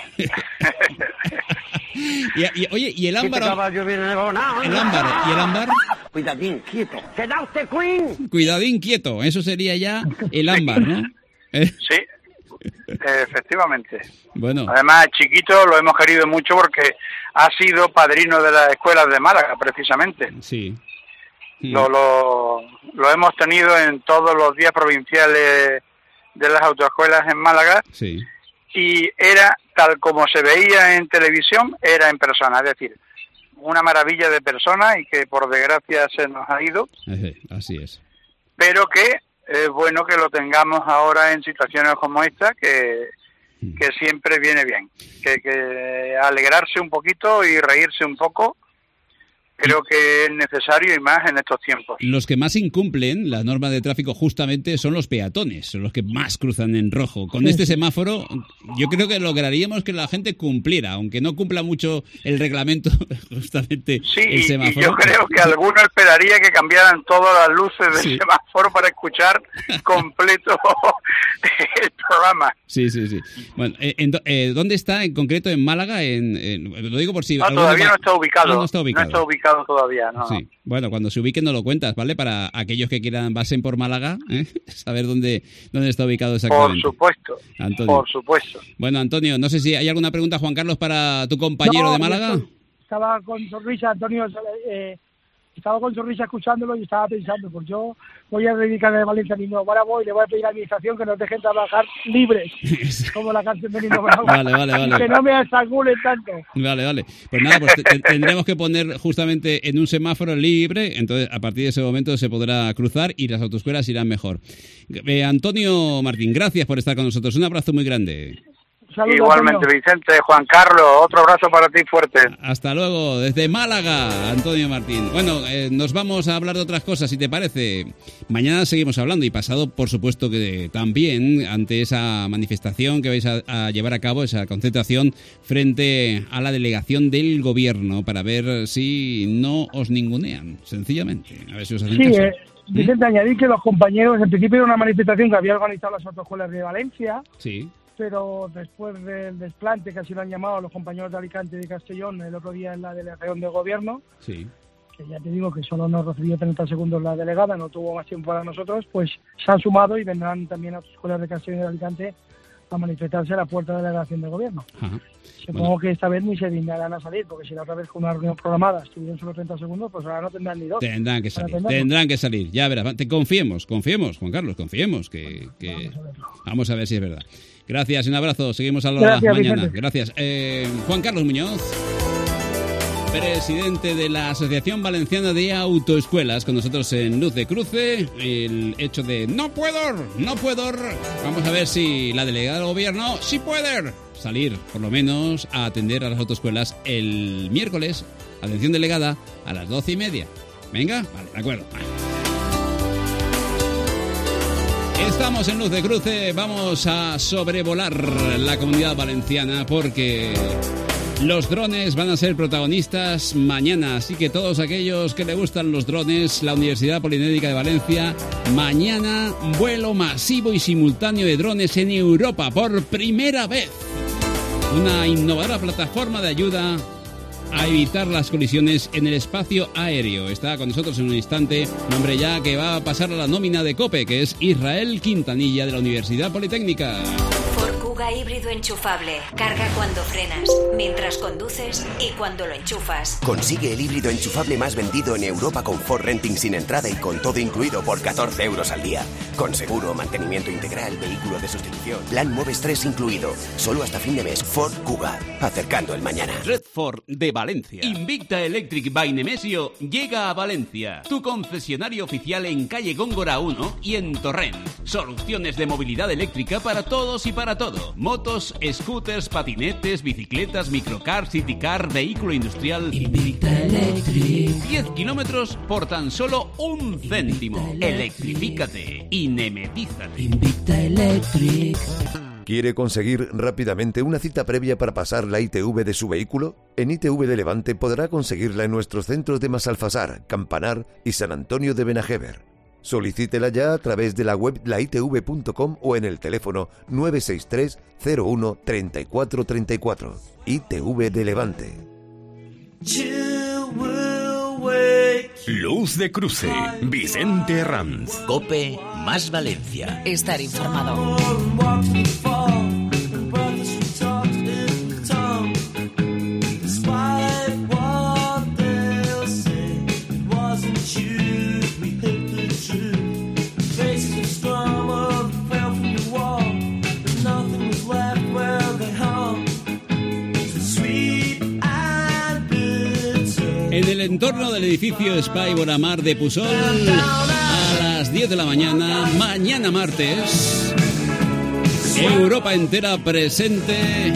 y, y, oye, ¿y el ámbar?
El ámbar,
¿y el ámbar?
Cuidadín, quieto. ¡Queda usted, Queen!
Cuidadín, quieto. Eso sería ya el ámbar, ¿no? ¿Eh?
Sí, efectivamente.
Bueno.
Además, Chiquito lo hemos querido mucho porque ha sido padrino de las escuelas de Málaga, precisamente.
Sí.
Lo, lo, lo hemos tenido en todos los días provinciales de las autoescuelas en Málaga.
Sí.
Y era tal como se veía en televisión, era en persona, es decir, una maravilla de persona y que por desgracia se nos ha ido.
Así es.
Pero que es bueno que lo tengamos ahora en situaciones como esta, que, que siempre viene bien, que, que alegrarse un poquito y reírse un poco. Creo que es necesario y más en estos tiempos.
Los que más incumplen la norma de tráfico justamente son los peatones, son los que más cruzan en rojo. Con este semáforo yo creo que lograríamos que la gente cumpliera, aunque no cumpla mucho el reglamento, justamente
sí,
el semáforo.
Sí, yo creo que alguno esperaría que cambiaran todas las luces del sí. semáforo para escuchar completo el programa.
Sí, sí, sí. Bueno, en, eh, ¿dónde está en concreto en Málaga? En, en, lo digo por si...
No, todavía va... no está ubicado.
Ah, no está ubicado.
No está ubicado. Todavía, ¿no?
Sí. Bueno, cuando se ubiquen no lo cuentas, ¿vale? Para aquellos que quieran pasen por Málaga, ¿eh? Saber dónde, dónde está ubicado exactamente.
Por supuesto,
Antonio.
Por supuesto.
Bueno, Antonio, no sé si hay alguna pregunta, Juan Carlos, para tu compañero
no,
de Málaga.
Estaba con sonrisa, Antonio, eh, estaba con sonrisa escuchándolo y estaba pensando, pues yo voy a dedicarle a Valencia a Nino Bravo y le voy a pedir a la administración que nos dejen trabajar libres, como la canción de Nino Bravo.
Vale, vale, vale.
Que no me estrangulen tanto.
Vale, vale. Pues nada, pues te, tendremos que poner justamente en un semáforo libre, entonces a partir de ese momento se podrá cruzar y las autoescuelas irán mejor. Eh, Antonio Martín, gracias por estar con nosotros. Un abrazo muy grande.
Saludos, igualmente, Antonio. Vicente, Juan Carlos, otro abrazo para ti fuerte.
Hasta luego, desde Málaga, Antonio Martín. Bueno, eh, nos vamos a hablar de otras cosas, si te parece. Mañana seguimos hablando y pasado, por supuesto que también, ante esa manifestación que vais a, a llevar a cabo, esa concentración frente a la delegación del gobierno para ver si no os ningunean, sencillamente. A ver si os hacen
sí,
caso.
Eh, Vicente, ¿Mm? añadir que los compañeros, en principio era una manifestación que había organizado las autoescuelas de Valencia.
Sí.
Pero después del desplante, que así lo han llamado los compañeros de Alicante y de Castellón el otro día en la delegación de gobierno,
sí.
que ya te digo que solo nos recibió treinta segundos la delegada, no tuvo más tiempo para nosotros, pues se han sumado y vendrán también a otras escuelas de Castellón y de Alicante a manifestarse a la puerta de la delegación del gobierno.
Ajá.
Supongo
Bueno.
que esta vez ni se dignarán a salir, porque si la otra vez con una reunión programada estuvieron solo treinta segundos, pues ahora no tendrán ni dos.
Tendrán que salir, tendrán que salir. Ya verás, te confiemos, confiemos, Juan Carlos, confiemos que, que... Vamos, a Vamos a ver si es verdad. Gracias, un abrazo, seguimos a la
Gracias,
mañana.
Vicente.
Gracias. Eh, Juan Carlos Muñoz, presidente de la Asociación Valenciana de Autoescuelas, con nosotros en Luz de Cruce. El hecho de no puedo, no puedo. Vamos a ver si la delegada del gobierno sí puede salir, por lo menos, a atender a las autoescuelas el miércoles. Atención delegada, a las doce y media. Venga, vale, de acuerdo. Estamos en Luz de Cruce, vamos a sobrevolar la Comunidad Valenciana porque los drones van a ser protagonistas mañana, así que todos aquellos que le gustan los drones, la Universidad Politécnica de Valencia, mañana vuelo masivo y simultáneo de drones en Europa por primera vez. Una innovadora plataforma de ayuda a evitar las colisiones en el espacio aéreo. Está con nosotros en un instante un hombre ya que va a pasar a la nómina de COPE, que es Israel Quintanilla de la Universidad Politécnica.
Kuga híbrido enchufable. Carga cuando frenas, mientras conduces y cuando lo enchufas.
Consigue el híbrido enchufable más vendido en Europa con Ford Renting sin entrada y con todo incluido por catorce euros al día. Con seguro, mantenimiento integral, vehículo de sustitución, plan Moves tres incluido. Solo hasta fin de mes. Ford Kuga. Acercando el mañana.
Red Ford de Valencia. Invicta Electric by Nemesio llega a Valencia. Tu concesionario oficial en calle Góngora uno y en Torrent. Soluciones de movilidad eléctrica para todos y para todo. Motos, scooters, patinetes, bicicletas, microcar, citycar, vehículo industrial. Invicta Electric. diez kilómetros por tan solo un céntimo. Electrifícate y nemetízate.
Invicta Electric.
¿Quiere conseguir rápidamente una cita previa para pasar la I T V de su vehículo? En I T V de Levante podrá conseguirla en nuestros centros de Masalfasar, Campanar y San Antonio de Benajever. Solicítela ya a través de la web la i t v punto com o en el teléfono nueve seis tres cero uno treinta y cuatro treinta y cuatro. I T V de Levante.
Luz de Cruce, Vicente Ranz.
COPE más Valencia.
Estar informado.
En el entorno del edificio Spy Boramar de Pusol, a las diez de la mañana, mañana martes, Europa entera presente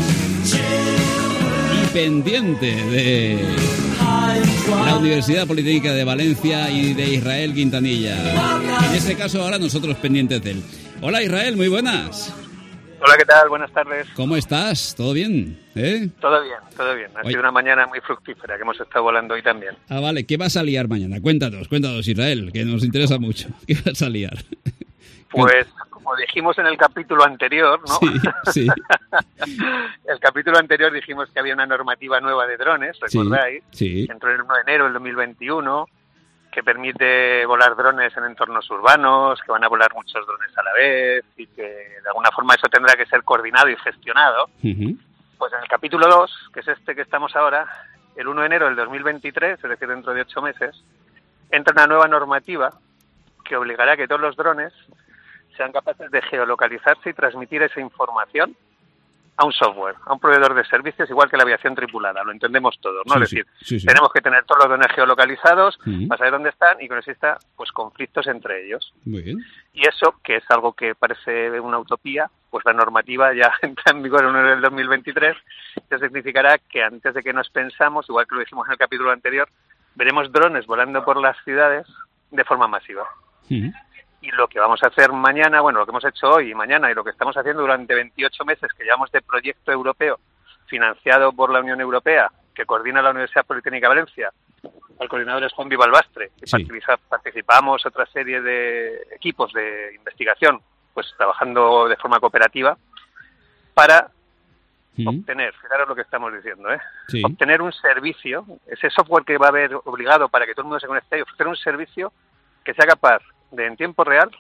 y pendiente de la Universidad Politécnica de Valencia y de Israel Quintanilla. En este caso ahora nosotros pendientes de él. Hola Israel, muy buenas.
Hola, ¿qué tal? Buenas tardes.
¿Cómo estás? ¿Todo bien? ¿Eh?
Todo bien, todo bien. Ha Oye. sido una mañana muy fructífera que hemos estado volando hoy también.
Ah, vale. ¿Qué vas a liar mañana? Cuéntanos, cuéntanos, Israel, que nos interesa mucho. ¿Qué vas a liar?
Pues, como dijimos en el capítulo anterior, ¿no?
Sí, sí.
El capítulo anterior dijimos que había una normativa nueva de drones, ¿recordáis?
Sí, sí.
Entró el uno de enero del dos mil veintiuno, que permite volar drones en entornos urbanos, que van a volar muchos drones a la vez y que de alguna forma eso tendrá que ser coordinado y gestionado. Uh-huh. Pues en el capítulo dos, que es este que estamos ahora, el uno de enero del dos mil veintitrés, es decir, dentro de ocho meses, entra una nueva normativa que obligará a que todos los drones sean capaces de geolocalizarse y transmitir esa información a un software, a un proveedor de servicios, igual que la aviación tripulada, lo entendemos todos, ¿no? Sí, es decir, sí, sí. tenemos que tener todos los drones geolocalizados uh-huh. para saber dónde están y que no exista pues conflictos entre ellos.
Muy bien.
Y eso, que es algo que parece una utopía, pues la normativa ya entra en vigor en el dos mil veintitrés, que significará que antes de que nos pensamos, igual que lo dijimos en el capítulo anterior, veremos drones volando por las ciudades de forma masiva. Uh-huh. Y lo que vamos a hacer mañana, bueno, lo que hemos hecho hoy y mañana y lo que estamos haciendo durante veintiocho meses que llevamos de proyecto europeo financiado por la Unión Europea, que coordina la Universidad Politécnica de Valencia, el coordinador es Juan Vivalbastre, y sí. participamos otra serie de equipos de investigación, pues trabajando de forma cooperativa, para ¿Mm? obtener, fijaros lo que estamos diciendo, ¿eh? Sí. obtener un servicio, ese software que va a haber obligado para que todo el mundo se conecte y ofrecer un servicio que sea capaz de en tiempo real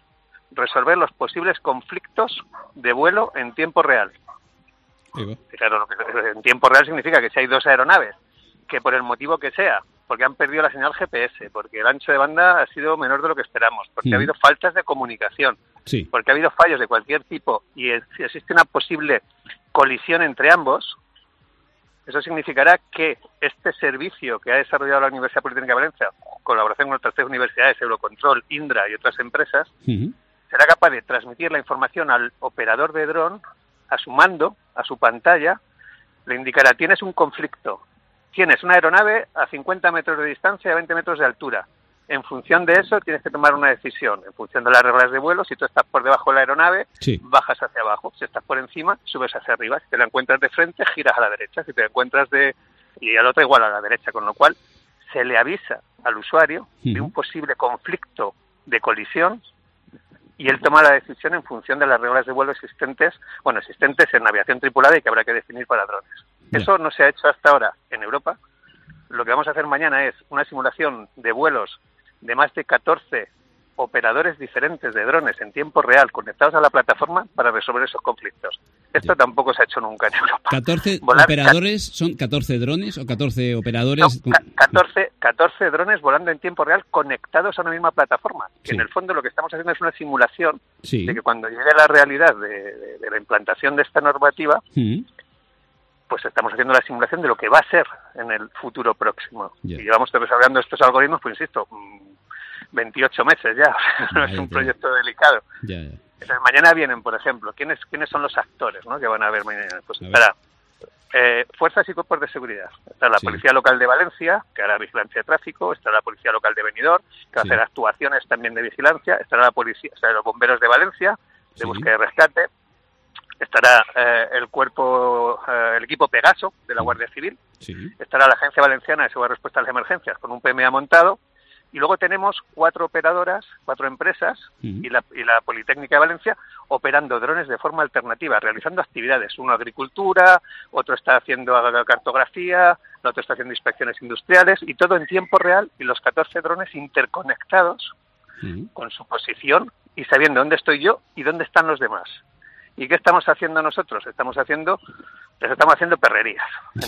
resolver los posibles conflictos de vuelo en tiempo real.
Sí,
claro, lo que en tiempo real significa que si hay dos aeronaves, que por el motivo que sea, porque han perdido la señal G P S, porque el ancho de banda ha sido menor de lo que esperamos, porque mm. ha habido faltas de comunicación,
sí.
porque ha habido fallos de cualquier tipo y es, si existe una posible colisión entre ambos, eso significará que este servicio que ha desarrollado la Universidad Politécnica de Valencia, en colaboración con otras tres universidades, Eurocontrol, Indra y otras empresas, uh-huh. será capaz de transmitir la información al operador de dron, a su mando, a su pantalla, le indicará, tienes un conflicto, tienes una aeronave a cincuenta metros de distancia y a veinte metros de altura. En función de eso tienes que tomar una decisión, en función de las reglas de vuelo. Si tú estás por debajo de la aeronave, sí. bajas hacia abajo. Si estás por encima, subes hacia arriba. Si te la encuentras de frente, giras a la derecha. Si te la encuentras de... y al otro igual a la derecha, con lo cual se le avisa al usuario uh-huh. de un posible conflicto de colisión y él toma la decisión en función de las reglas de vuelo existentes, bueno, existentes en aviación tripulada y que habrá que definir para drones. Yeah. Eso no se ha hecho hasta ahora en Europa. Lo que vamos a hacer mañana es una simulación de vuelos de más de catorce operadores diferentes de drones en tiempo real conectados a la plataforma para resolver esos conflictos. Esto yeah. tampoco se ha hecho nunca en Europa.
¿catorce Volar, operadores? ¿Son catorce drones o catorce operadores?
No, catorce, catorce drones volando en tiempo real conectados a una misma plataforma. Que sí. en el fondo lo que estamos haciendo es una simulación sí. de que cuando llegue la realidad de, de, de la implantación de esta normativa, mm. pues estamos haciendo la simulación de lo que va a ser en el futuro próximo. Yeah. Y llevamos desarrollando estos algoritmos, pues insisto, veintiocho meses ya, no es un proyecto delicado.
Ya, ya.
Entonces, mañana vienen, por ejemplo, ¿quiénes quiénes son los actores, ¿no?, que van a ver mañana? Pues estará eh, fuerzas y cuerpos de seguridad. Está la sí. Policía Local de Valencia, que hará vigilancia de tráfico, estará la Policía Local de Benidorm, que va a sí. hacer actuaciones también de vigilancia, estará la policía, estará los bomberos de Valencia, de sí. búsqueda y rescate, estará eh, el cuerpo, eh, el equipo Pegaso de la Guardia Civil, sí. estará la Agencia Valenciana de Seguridad y Respuesta a las Emergencias con un P M A montado, y luego tenemos cuatro operadoras, cuatro empresas uh-huh. y, la, y la Politécnica de Valencia operando drones de forma alternativa, realizando actividades. Uno agricultura, otro está haciendo cartografía, el otro está haciendo inspecciones industriales y todo en tiempo real y los catorce drones interconectados uh-huh. con su posición y sabiendo dónde estoy yo y dónde están los demás. ¿Y qué estamos haciendo nosotros? Estamos haciendo, pues estamos haciendo perrerías.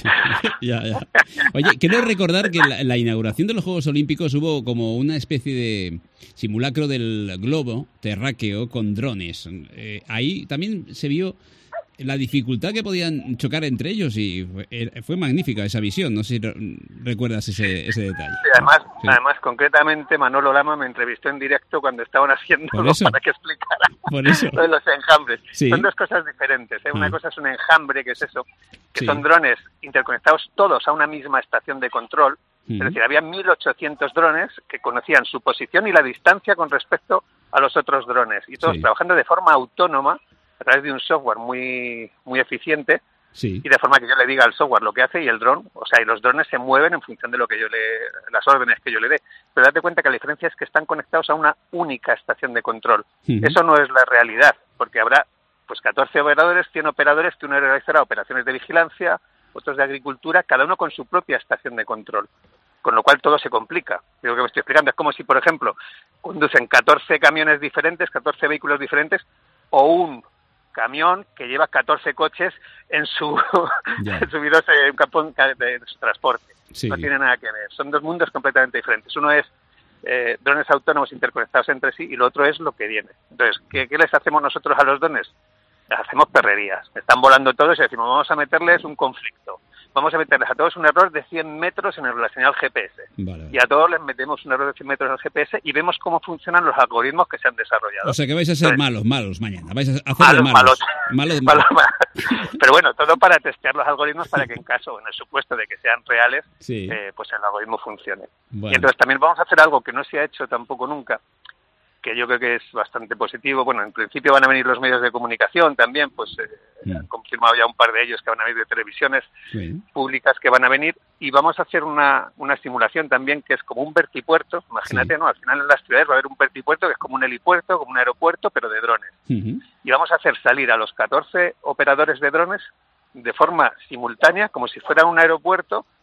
ya, ya. Oye, quiero recordar que en la, en la inauguración de los Juegos Olímpicos hubo como una especie de simulacro del globo terráqueo con drones. Eh, ahí también se vio la dificultad que podían chocar entre ellos y fue, fue magnífica esa visión. No sé si recuerdas ese, ese detalle.
Sí, además, sí. además, concretamente, Manolo Lama me entrevistó en directo cuando estaban haciéndolo para que explicara
Por eso.
lo de los enjambres.
Sí.
Son dos cosas diferentes. ¿eh? Una ah. cosa es un enjambre, que es eso, que
sí.
son drones interconectados todos a una misma estación de control. Uh-huh. Es decir, había mil ochocientos drones que conocían su posición y la distancia con respecto a los otros drones. Y todos sí. trabajando de forma autónoma a través de un software muy muy eficiente
sí.
y de forma que yo le diga al software lo que hace y el dron, o sea, y los drones se mueven en función de lo que yo le, las órdenes que yo le dé. Pero date cuenta que la diferencia es que están conectados a una única estación de control. Uh-huh. Eso no es la realidad, porque habrá pues catorce operadores, cien operadores que uno realizará operaciones de vigilancia, otros de agricultura, cada uno con su propia estación de control. Con lo cual todo se complica. Lo que me estoy explicando es como si, por ejemplo, conducen catorce camiones diferentes, catorce vehículos diferentes, o un camión que lleva catorce coches en su yeah. subidos en un campo de su transporte.
Sí.
No tiene nada que ver. Son dos mundos completamente diferentes. Uno es eh, drones autónomos interconectados entre sí y lo otro es lo que viene. Entonces, ¿qué, qué les hacemos nosotros a los drones? Les hacemos perrerías. Están volando todos y decimos, vamos a meterles un conflicto. Vamos a meterles a todos un error de cien metros en la señal G P S.
Vale.
Y a todos les metemos un error de cien metros en el G P S y vemos cómo funcionan los algoritmos que se han desarrollado.
O sea que vais a ser Entonces, malos, malos mañana. Vais a hacer
malos,
malos.
Malos.
Malos,
malos. malos. Pero bueno, todo para testear los algoritmos para que en caso, en el supuesto de que sean reales,
sí.
eh, pues el algoritmo funcione.
Bueno.
Y entonces también vamos a hacer algo que no se ha hecho tampoco nunca, que yo creo que es bastante positivo. Bueno, en principio van a venir los medios de comunicación también, pues eh, yeah. han confirmado ya un par de ellos que van a venir de televisiones
sí.
públicas que van a venir, y vamos a hacer una, una simulación también que es como un vertipuerto. Imagínate, sí. ¿no? Al final en las ciudades va a haber un vertipuerto que es como un helipuerto, como un aeropuerto, pero de drones.
Uh-huh.
Y vamos a hacer salir a los catorce operadores de drones de forma simultánea, como si fuera un aeropuerto,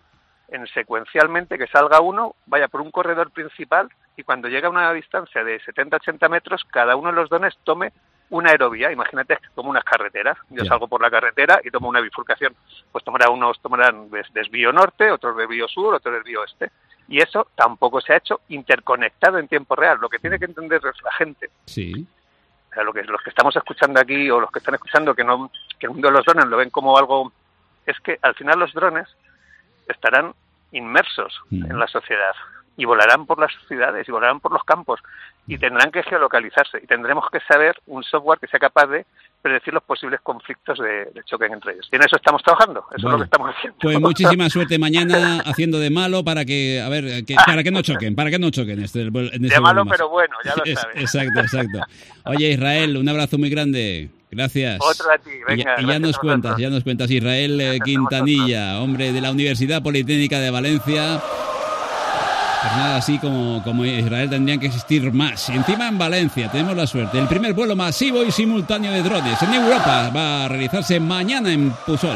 en secuencialmente que salga uno, vaya por un corredor principal y cuando llega a una distancia de setenta a ochenta metros, cada uno de los drones tome una aerovía. Imagínate que como unas carreteras. Yo yeah. salgo por la carretera y tomo una bifurcación. Pues tomará unos tomarán desvío norte, otros desvío sur, otros desvío oeste. Y eso tampoco se ha hecho interconectado en tiempo real. Lo que tiene que entender la gente.
Sí.
O sea, lo que, los que estamos escuchando aquí o los que están escuchando que no que el mundo de los drones lo ven como algo... Es que al final los drones estarán inmersos mm. en la sociedad y volarán por las ciudades y volarán por los campos y tendrán que geolocalizarse y tendremos que saber un software que sea capaz de predecir los posibles conflictos de, de choque entre ellos. Y en eso estamos trabajando, eso bueno, es lo que estamos haciendo.
Pues muchísima suerte mañana haciendo de malo para que, a ver, que, para que no choquen, para que no choquen. Este, en este
de malo más. Pero bueno, ya lo
es,
sabes.
Exacto, exacto. Oye, Israel, un abrazo muy grande. Gracias.
Otro a ti, venga.
Y, y ya nos cuentas, ya nos cuentas. Israel eh, Quintanilla, hombre de la Universidad Politécnica de Valencia. Pues nada, así como, como Israel tendrían que existir más. Y encima en Valencia tenemos la suerte. El primer vuelo masivo y simultáneo de drones en Europa va a realizarse mañana en Pusol.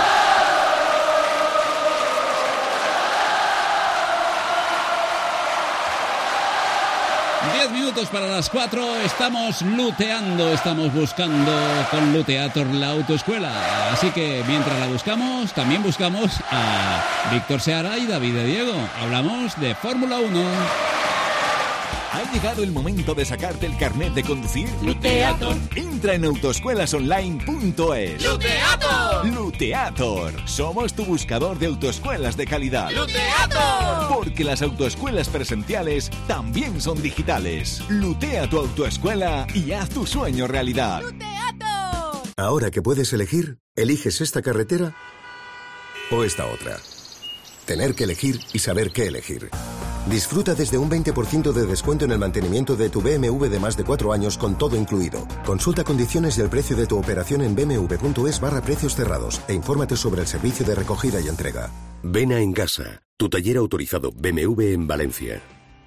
Diez minutos para las cuatro, estamos luteando, estamos buscando con Luteator la autoescuela. Así que mientras la buscamos, también buscamos a Víctor Seara y David de Diego. Hablamos de Fórmula uno.
¿Ha llegado el momento de sacarte el carnet de conducir?
Luteator.
Entra en autoescuelasonline punto es.
¡Luteator!
Luteator. Somos tu buscador de autoescuelas de calidad.
¡Luteator!
Porque las autoescuelas presenciales también son digitales. Lutea tu autoescuela y haz tu sueño realidad.
¡Luteator!
Ahora que puedes elegir, ¿eliges esta carretera o esta otra? Tener que elegir y saber qué elegir. Disfruta desde un veinte por ciento de descuento en el mantenimiento de tu B M W de más de cuatro años con todo incluido. Consulta condiciones y el precio de tu operación en bmw.es barra precios cerrados e infórmate sobre el servicio de recogida y entrega. Ven a Engasa, tu taller autorizado B M W en Valencia.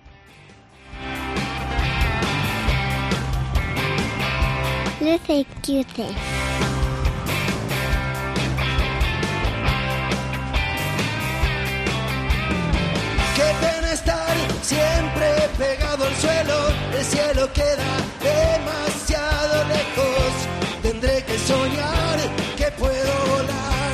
Luce Cute.
Qué pena estar siempre pegado al suelo, el cielo queda demasiado lejos, tendré que soñar que puedo volar.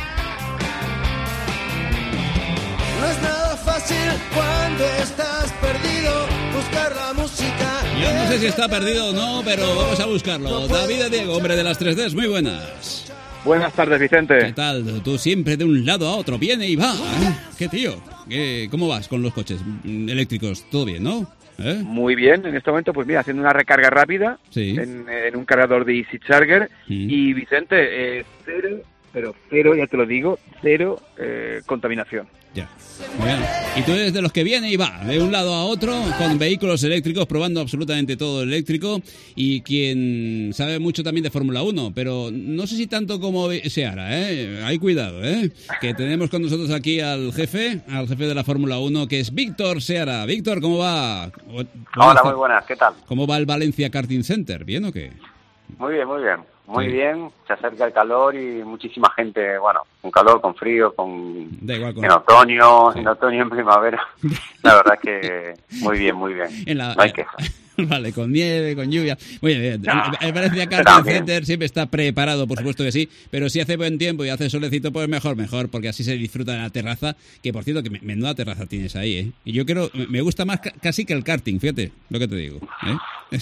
No es nada fácil cuando estás perdido, buscar la música.
Yo no sé si está perdido o no, pero vamos a buscarlo. David de Diego, hombre de las tres Ds, muy buenas.
Buenas tardes, Vicente.
¿Qué tal? Tú siempre de un lado a otro, viene y va. ¿Eh? ¿Qué tío? ¿Qué, ¿Cómo vas con los coches eléctricos? ¿Todo bien, no? ¿Eh?
Muy bien, en este momento, pues mira, haciendo una recarga rápida sí. en, en un cargador de Easy Charger. Mm. Y Vicente, eh, cero, pero cero, ya te lo digo, cero eh, contaminación.
Ya. Bueno, y tú eres de los que viene y va de un lado a otro con vehículos eléctricos, probando absolutamente todo eléctrico, y quien sabe mucho también de Fórmula uno, pero no sé si tanto como Seara, ¿eh? Hay cuidado, ¿eh? Que tenemos con nosotros aquí al jefe, al jefe de la Fórmula uno, que es Víctor Seara. Víctor, ¿cómo va?
Hola, muy buenas, ¿qué tal?
¿Cómo va el Valencia Karting Center? ¿Bien o qué?
Muy bien, muy bien. Muy
sí.
bien, se acerca el calor y muchísima gente, bueno, con calor, con frío, con
da igual, con...
en otoño, sí. en otoño, en primavera. La verdad es que muy bien, muy bien.
En la...
No hay quejas.
Vale, con nieve, con lluvia. Muy bien. No, el Valencia Karting Center siempre está preparado, por supuesto que sí, pero si hace buen tiempo y hace solecito, pues mejor, mejor, porque así se disfruta de la terraza, que por cierto, que menuda terraza tienes ahí, ¿eh? Y yo creo, me gusta más casi que el karting, fíjate lo que te digo, ¿eh?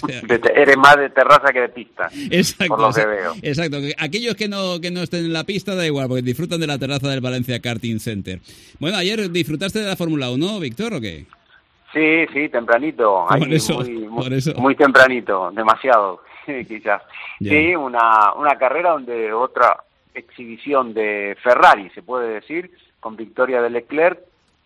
Eres más de terraza que de pista.
Exacto.
Por lo que veo.
Exacto. Aquellos que no, que no estén en la pista, da igual, porque disfrutan de la terraza del Valencia Karting Center. Bueno, ayer disfrutaste de la Fórmula uno, Víctor, ¿o qué?
Sí, sí, tempranito.
Por
Ahí
eso,
muy, muy,
por eso.
muy tempranito, demasiado, quizás. Yeah. Sí, una, una carrera donde otra exhibición de Ferrari, se puede decir, con victoria de Leclerc,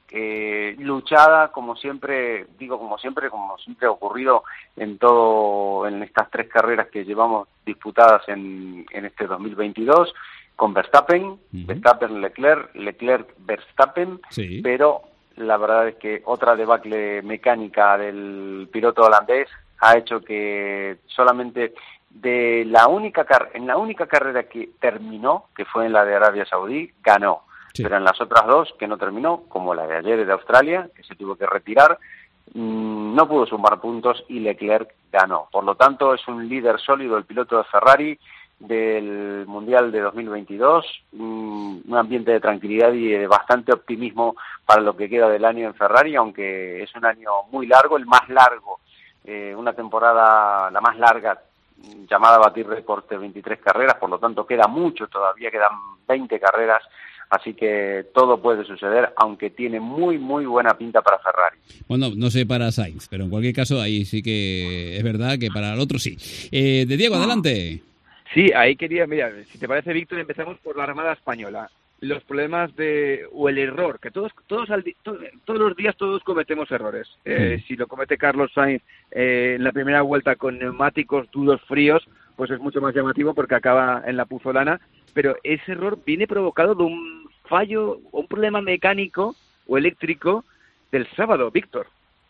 eh, luchada como siempre, digo como siempre, como siempre ha ocurrido en todo, en estas tres carreras que llevamos disputadas en, en este dos mil veintidós, con Verstappen, uh-huh. Verstappen, Leclerc, Leclerc, Verstappen,
sí.
pero la verdad es que otra debacle mecánica del piloto holandés ha hecho que solamente de la única car- en la única carrera que terminó, que fue en la de Arabia Saudí, ganó. sí. Pero en las otras dos, que no terminó, como la de ayer de Australia, que se tuvo que retirar, mmm, no pudo sumar puntos y Leclerc ganó. Por lo tanto, es un líder sólido el piloto de Ferrari del Mundial de dos mil veintidós, un ambiente de tranquilidad y de bastante optimismo para lo que queda del año en Ferrari, aunque es un año muy largo, el más largo, eh, una temporada la más larga, llamada a batir récord de veintitrés carreras, por lo tanto queda mucho todavía, quedan veinte carreras, así que todo puede suceder, aunque tiene muy, muy buena pinta para Ferrari.
Bueno, no sé para Sainz, pero en cualquier caso ahí sí que es verdad que para el otro sí. Eh, de Diego, adelante.
Sí, ahí quería, mira, si te parece, Víctor, empezamos por la Armada Española. Los problemas de, o el error, que todos todos al, to, todos los días todos cometemos errores. Eh, sí. Si lo comete Carlos Sainz eh, en la primera vuelta con neumáticos duros fríos, pues es mucho más llamativo porque acaba en la puzolana, pero ese error viene provocado de un fallo o un problema mecánico o eléctrico del sábado, Víctor.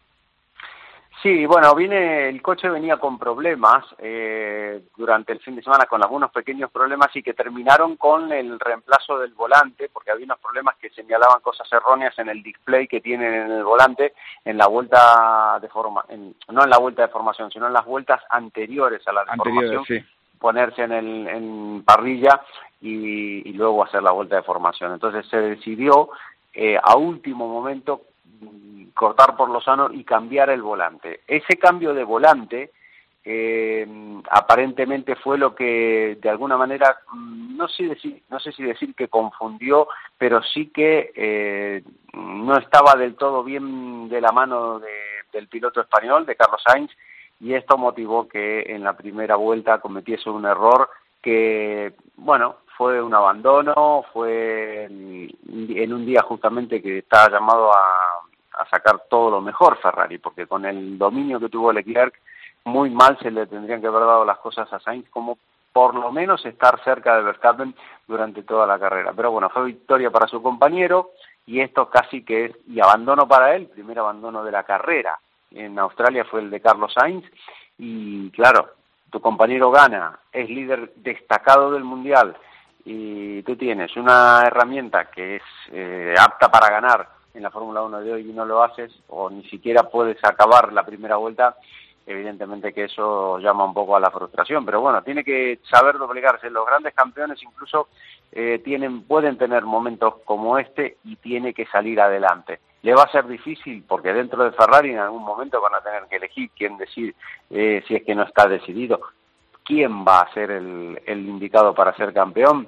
Sí, bueno, viene el coche venía con problemas eh, durante el fin de semana, con algunos pequeños problemas y que terminaron con el reemplazo del volante, porque había unos problemas que señalaban cosas erróneas en el display que tienen en el volante en la vuelta de forma, en, no en la vuelta de formación, sino en las vueltas anteriores a la de formación, sí. Ponerse en, el, en parrilla y, y luego hacer la vuelta de formación. Entonces se decidió eh, a último momento cortar por lo sano y cambiar el volante. Ese cambio de volante eh, aparentemente fue lo que de alguna manera, no sé, decir, no sé si decir que confundió, pero sí que eh, no estaba del todo bien de la mano de, del piloto español, de Carlos Sainz, y esto motivó que en la primera vuelta cometiese un error que, bueno, fue un abandono, fue en, en un día justamente que estaba llamado a a sacar todo lo mejor Ferrari, porque con el dominio que tuvo Leclerc, muy mal se le tendrían que haber dado las cosas a Sainz, como por lo menos estar cerca de Verstappen durante toda la carrera. Pero bueno, fue victoria para su compañero, y esto casi que es, y abandono para él, primer abandono de la carrera. En Australia fue el de Carlos Sainz, y claro, tu compañero gana, es líder destacado del Mundial, y tú tienes una herramienta que es eh, apta para ganar en la Fórmula uno de hoy y no lo haces, o ni siquiera puedes acabar la primera vuelta, evidentemente que eso llama un poco a la frustración, pero bueno, tiene que saber doblegarse. Los grandes campeones incluso eh, tienen pueden tener momentos como este y tiene que salir adelante. Le va a ser difícil porque dentro de Ferrari en algún momento van a tener que elegir quién decir, eh, si es que no está decidido, quién va a ser el, el indicado para ser campeón,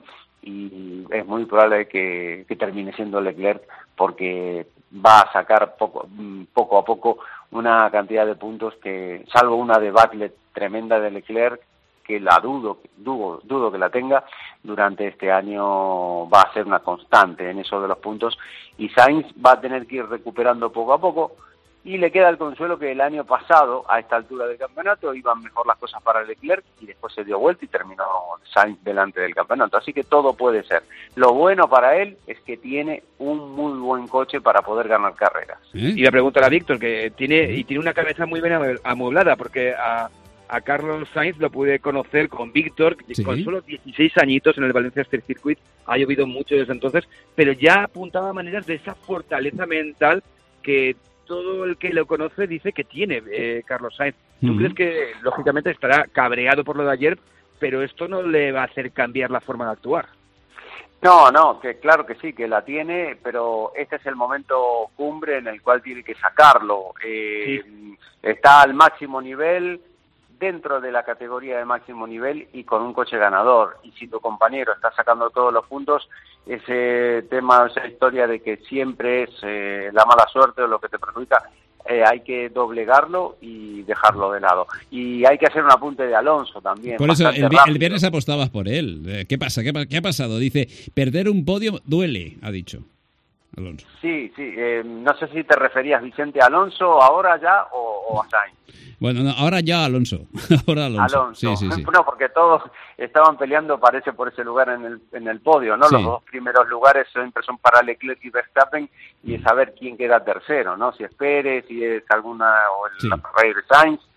y es muy probable que, que termine siendo Leclerc, porque va a sacar poco, poco a poco una cantidad de puntos que, salvo una debacle tremenda de Leclerc, que la dudo, dudo, dudo que la tenga, durante este año va a ser una constante en eso de los puntos, y Sainz va a tener que ir recuperando poco a poco, y le queda el consuelo que el año pasado, a esta altura del campeonato, iban mejor las cosas para Leclerc y después se dio vuelta y terminó Sainz delante del campeonato. Así que todo puede ser. Lo bueno para él es que tiene un muy buen coche para poder ganar carreras.
¿Eh? Y la pregunta a Víctor, que tiene y tiene una cabeza muy bien amueblada, porque a, a Carlos Sainz lo pude conocer con Víctor, ¿sí? Con solo dieciséis añitos en el Valencia Street Circuit. Ha llovido mucho desde entonces, pero ya apuntaba maneras de esa fortaleza mental que todo el que lo conoce dice que tiene eh, Carlos Sainz. ¿Tú uh-huh. crees que, lógicamente, estará cabreado por lo de ayer, pero esto no le va a hacer cambiar la forma de actuar?
No, no, que claro que sí, que la tiene, pero este es el momento cumbre en el cual tiene que sacarlo. Eh, sí. Está al máximo nivel, dentro de la categoría de máximo nivel y con un coche ganador. Y si tu compañero está sacando todos los puntos, ese tema, esa historia de que siempre es eh, la mala suerte o lo que te perjudica, eh, hay que doblegarlo y dejarlo de lado. Y hay que hacer un apunte de Alonso también.
Por eso, el, el viernes apostabas por él. ¿Qué pasa? ¿Qué, ¿Qué ha pasado? Dice, perder un podio duele, ha dicho Alonso.
Sí, sí. Eh, no sé si te referías, Vicente, a Alonso ahora ya o, o a Sainz.
Bueno, no, ahora ya Alonso. Ahora Alonso.
Alonso.
Sí, sí, sí.
No, porque todos estaban peleando, parece, por ese lugar en el en el podio, ¿no? Sí. Los dos primeros lugares siempre son para Leclerc y Verstappen, y es saber quién queda tercero, ¿no? Si es Pérez, si es alguna, o el sí. Ferrari de Sainz.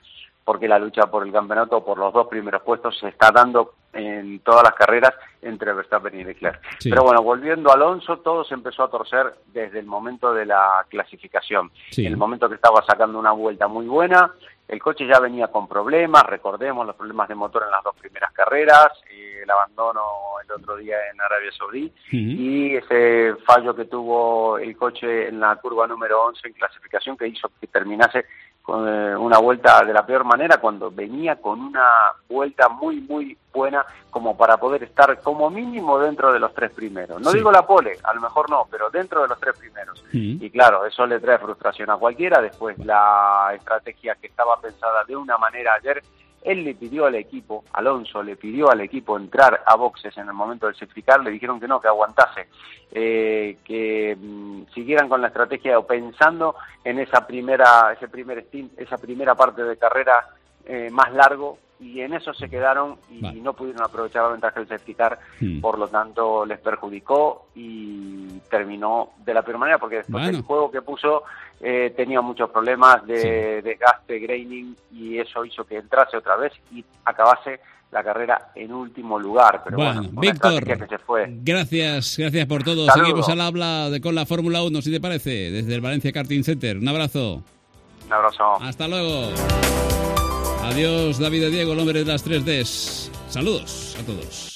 porque la lucha por el campeonato, por los dos primeros puestos, se está dando en todas las carreras entre Verstappen y Leclerc. Sí. Pero bueno, volviendo a Alonso, todo se empezó a torcer desde el momento de la clasificación. Sí. En el momento que estaba sacando una vuelta muy buena, el coche ya venía con problemas, recordemos los problemas de motor en las dos primeras carreras, eh, el abandono el otro día en Arabia Saudí, uh-huh. y ese fallo que tuvo el coche en la curva número once en clasificación, que hizo que terminase con eh, una vuelta de la peor manera, cuando venía con una vuelta muy, muy buena, como para poder estar como mínimo dentro de los tres primeros. No sí. digo la pole, a lo mejor no, pero dentro de los tres primeros. Uh-huh. Y claro, eso le trae frustración a cualquiera. Después la estrategia que estaba pensada de una manera ayer, él le pidió al equipo, Alonso le pidió al equipo entrar a boxes en el momento del safety car, le dijeron que no, que aguantase, eh, que mm, siguieran con la estrategia o pensando en esa primera, ese primer stint, esa primera parte de carrera eh, más largo, y en eso se quedaron y vale. no pudieron aprovechar la ventaja del safety car, hmm. por lo tanto les perjudicó y terminó de la peor manera, porque después bueno. el juego que puso eh, tenía muchos problemas de sí. desgaste, graining, y eso hizo que entrase otra vez y acabase la carrera en último lugar. Pero bueno,
bueno Víctor,
que se fue.
gracias, gracias por todo.
Saludo.
Seguimos al habla de, con la Fórmula uno, si te parece, desde el Valencia Karting Center. Un abrazo.
Un abrazo.
Hasta luego. Adiós, David de Diego, el hombre de las tres Ds. Saludos a todos.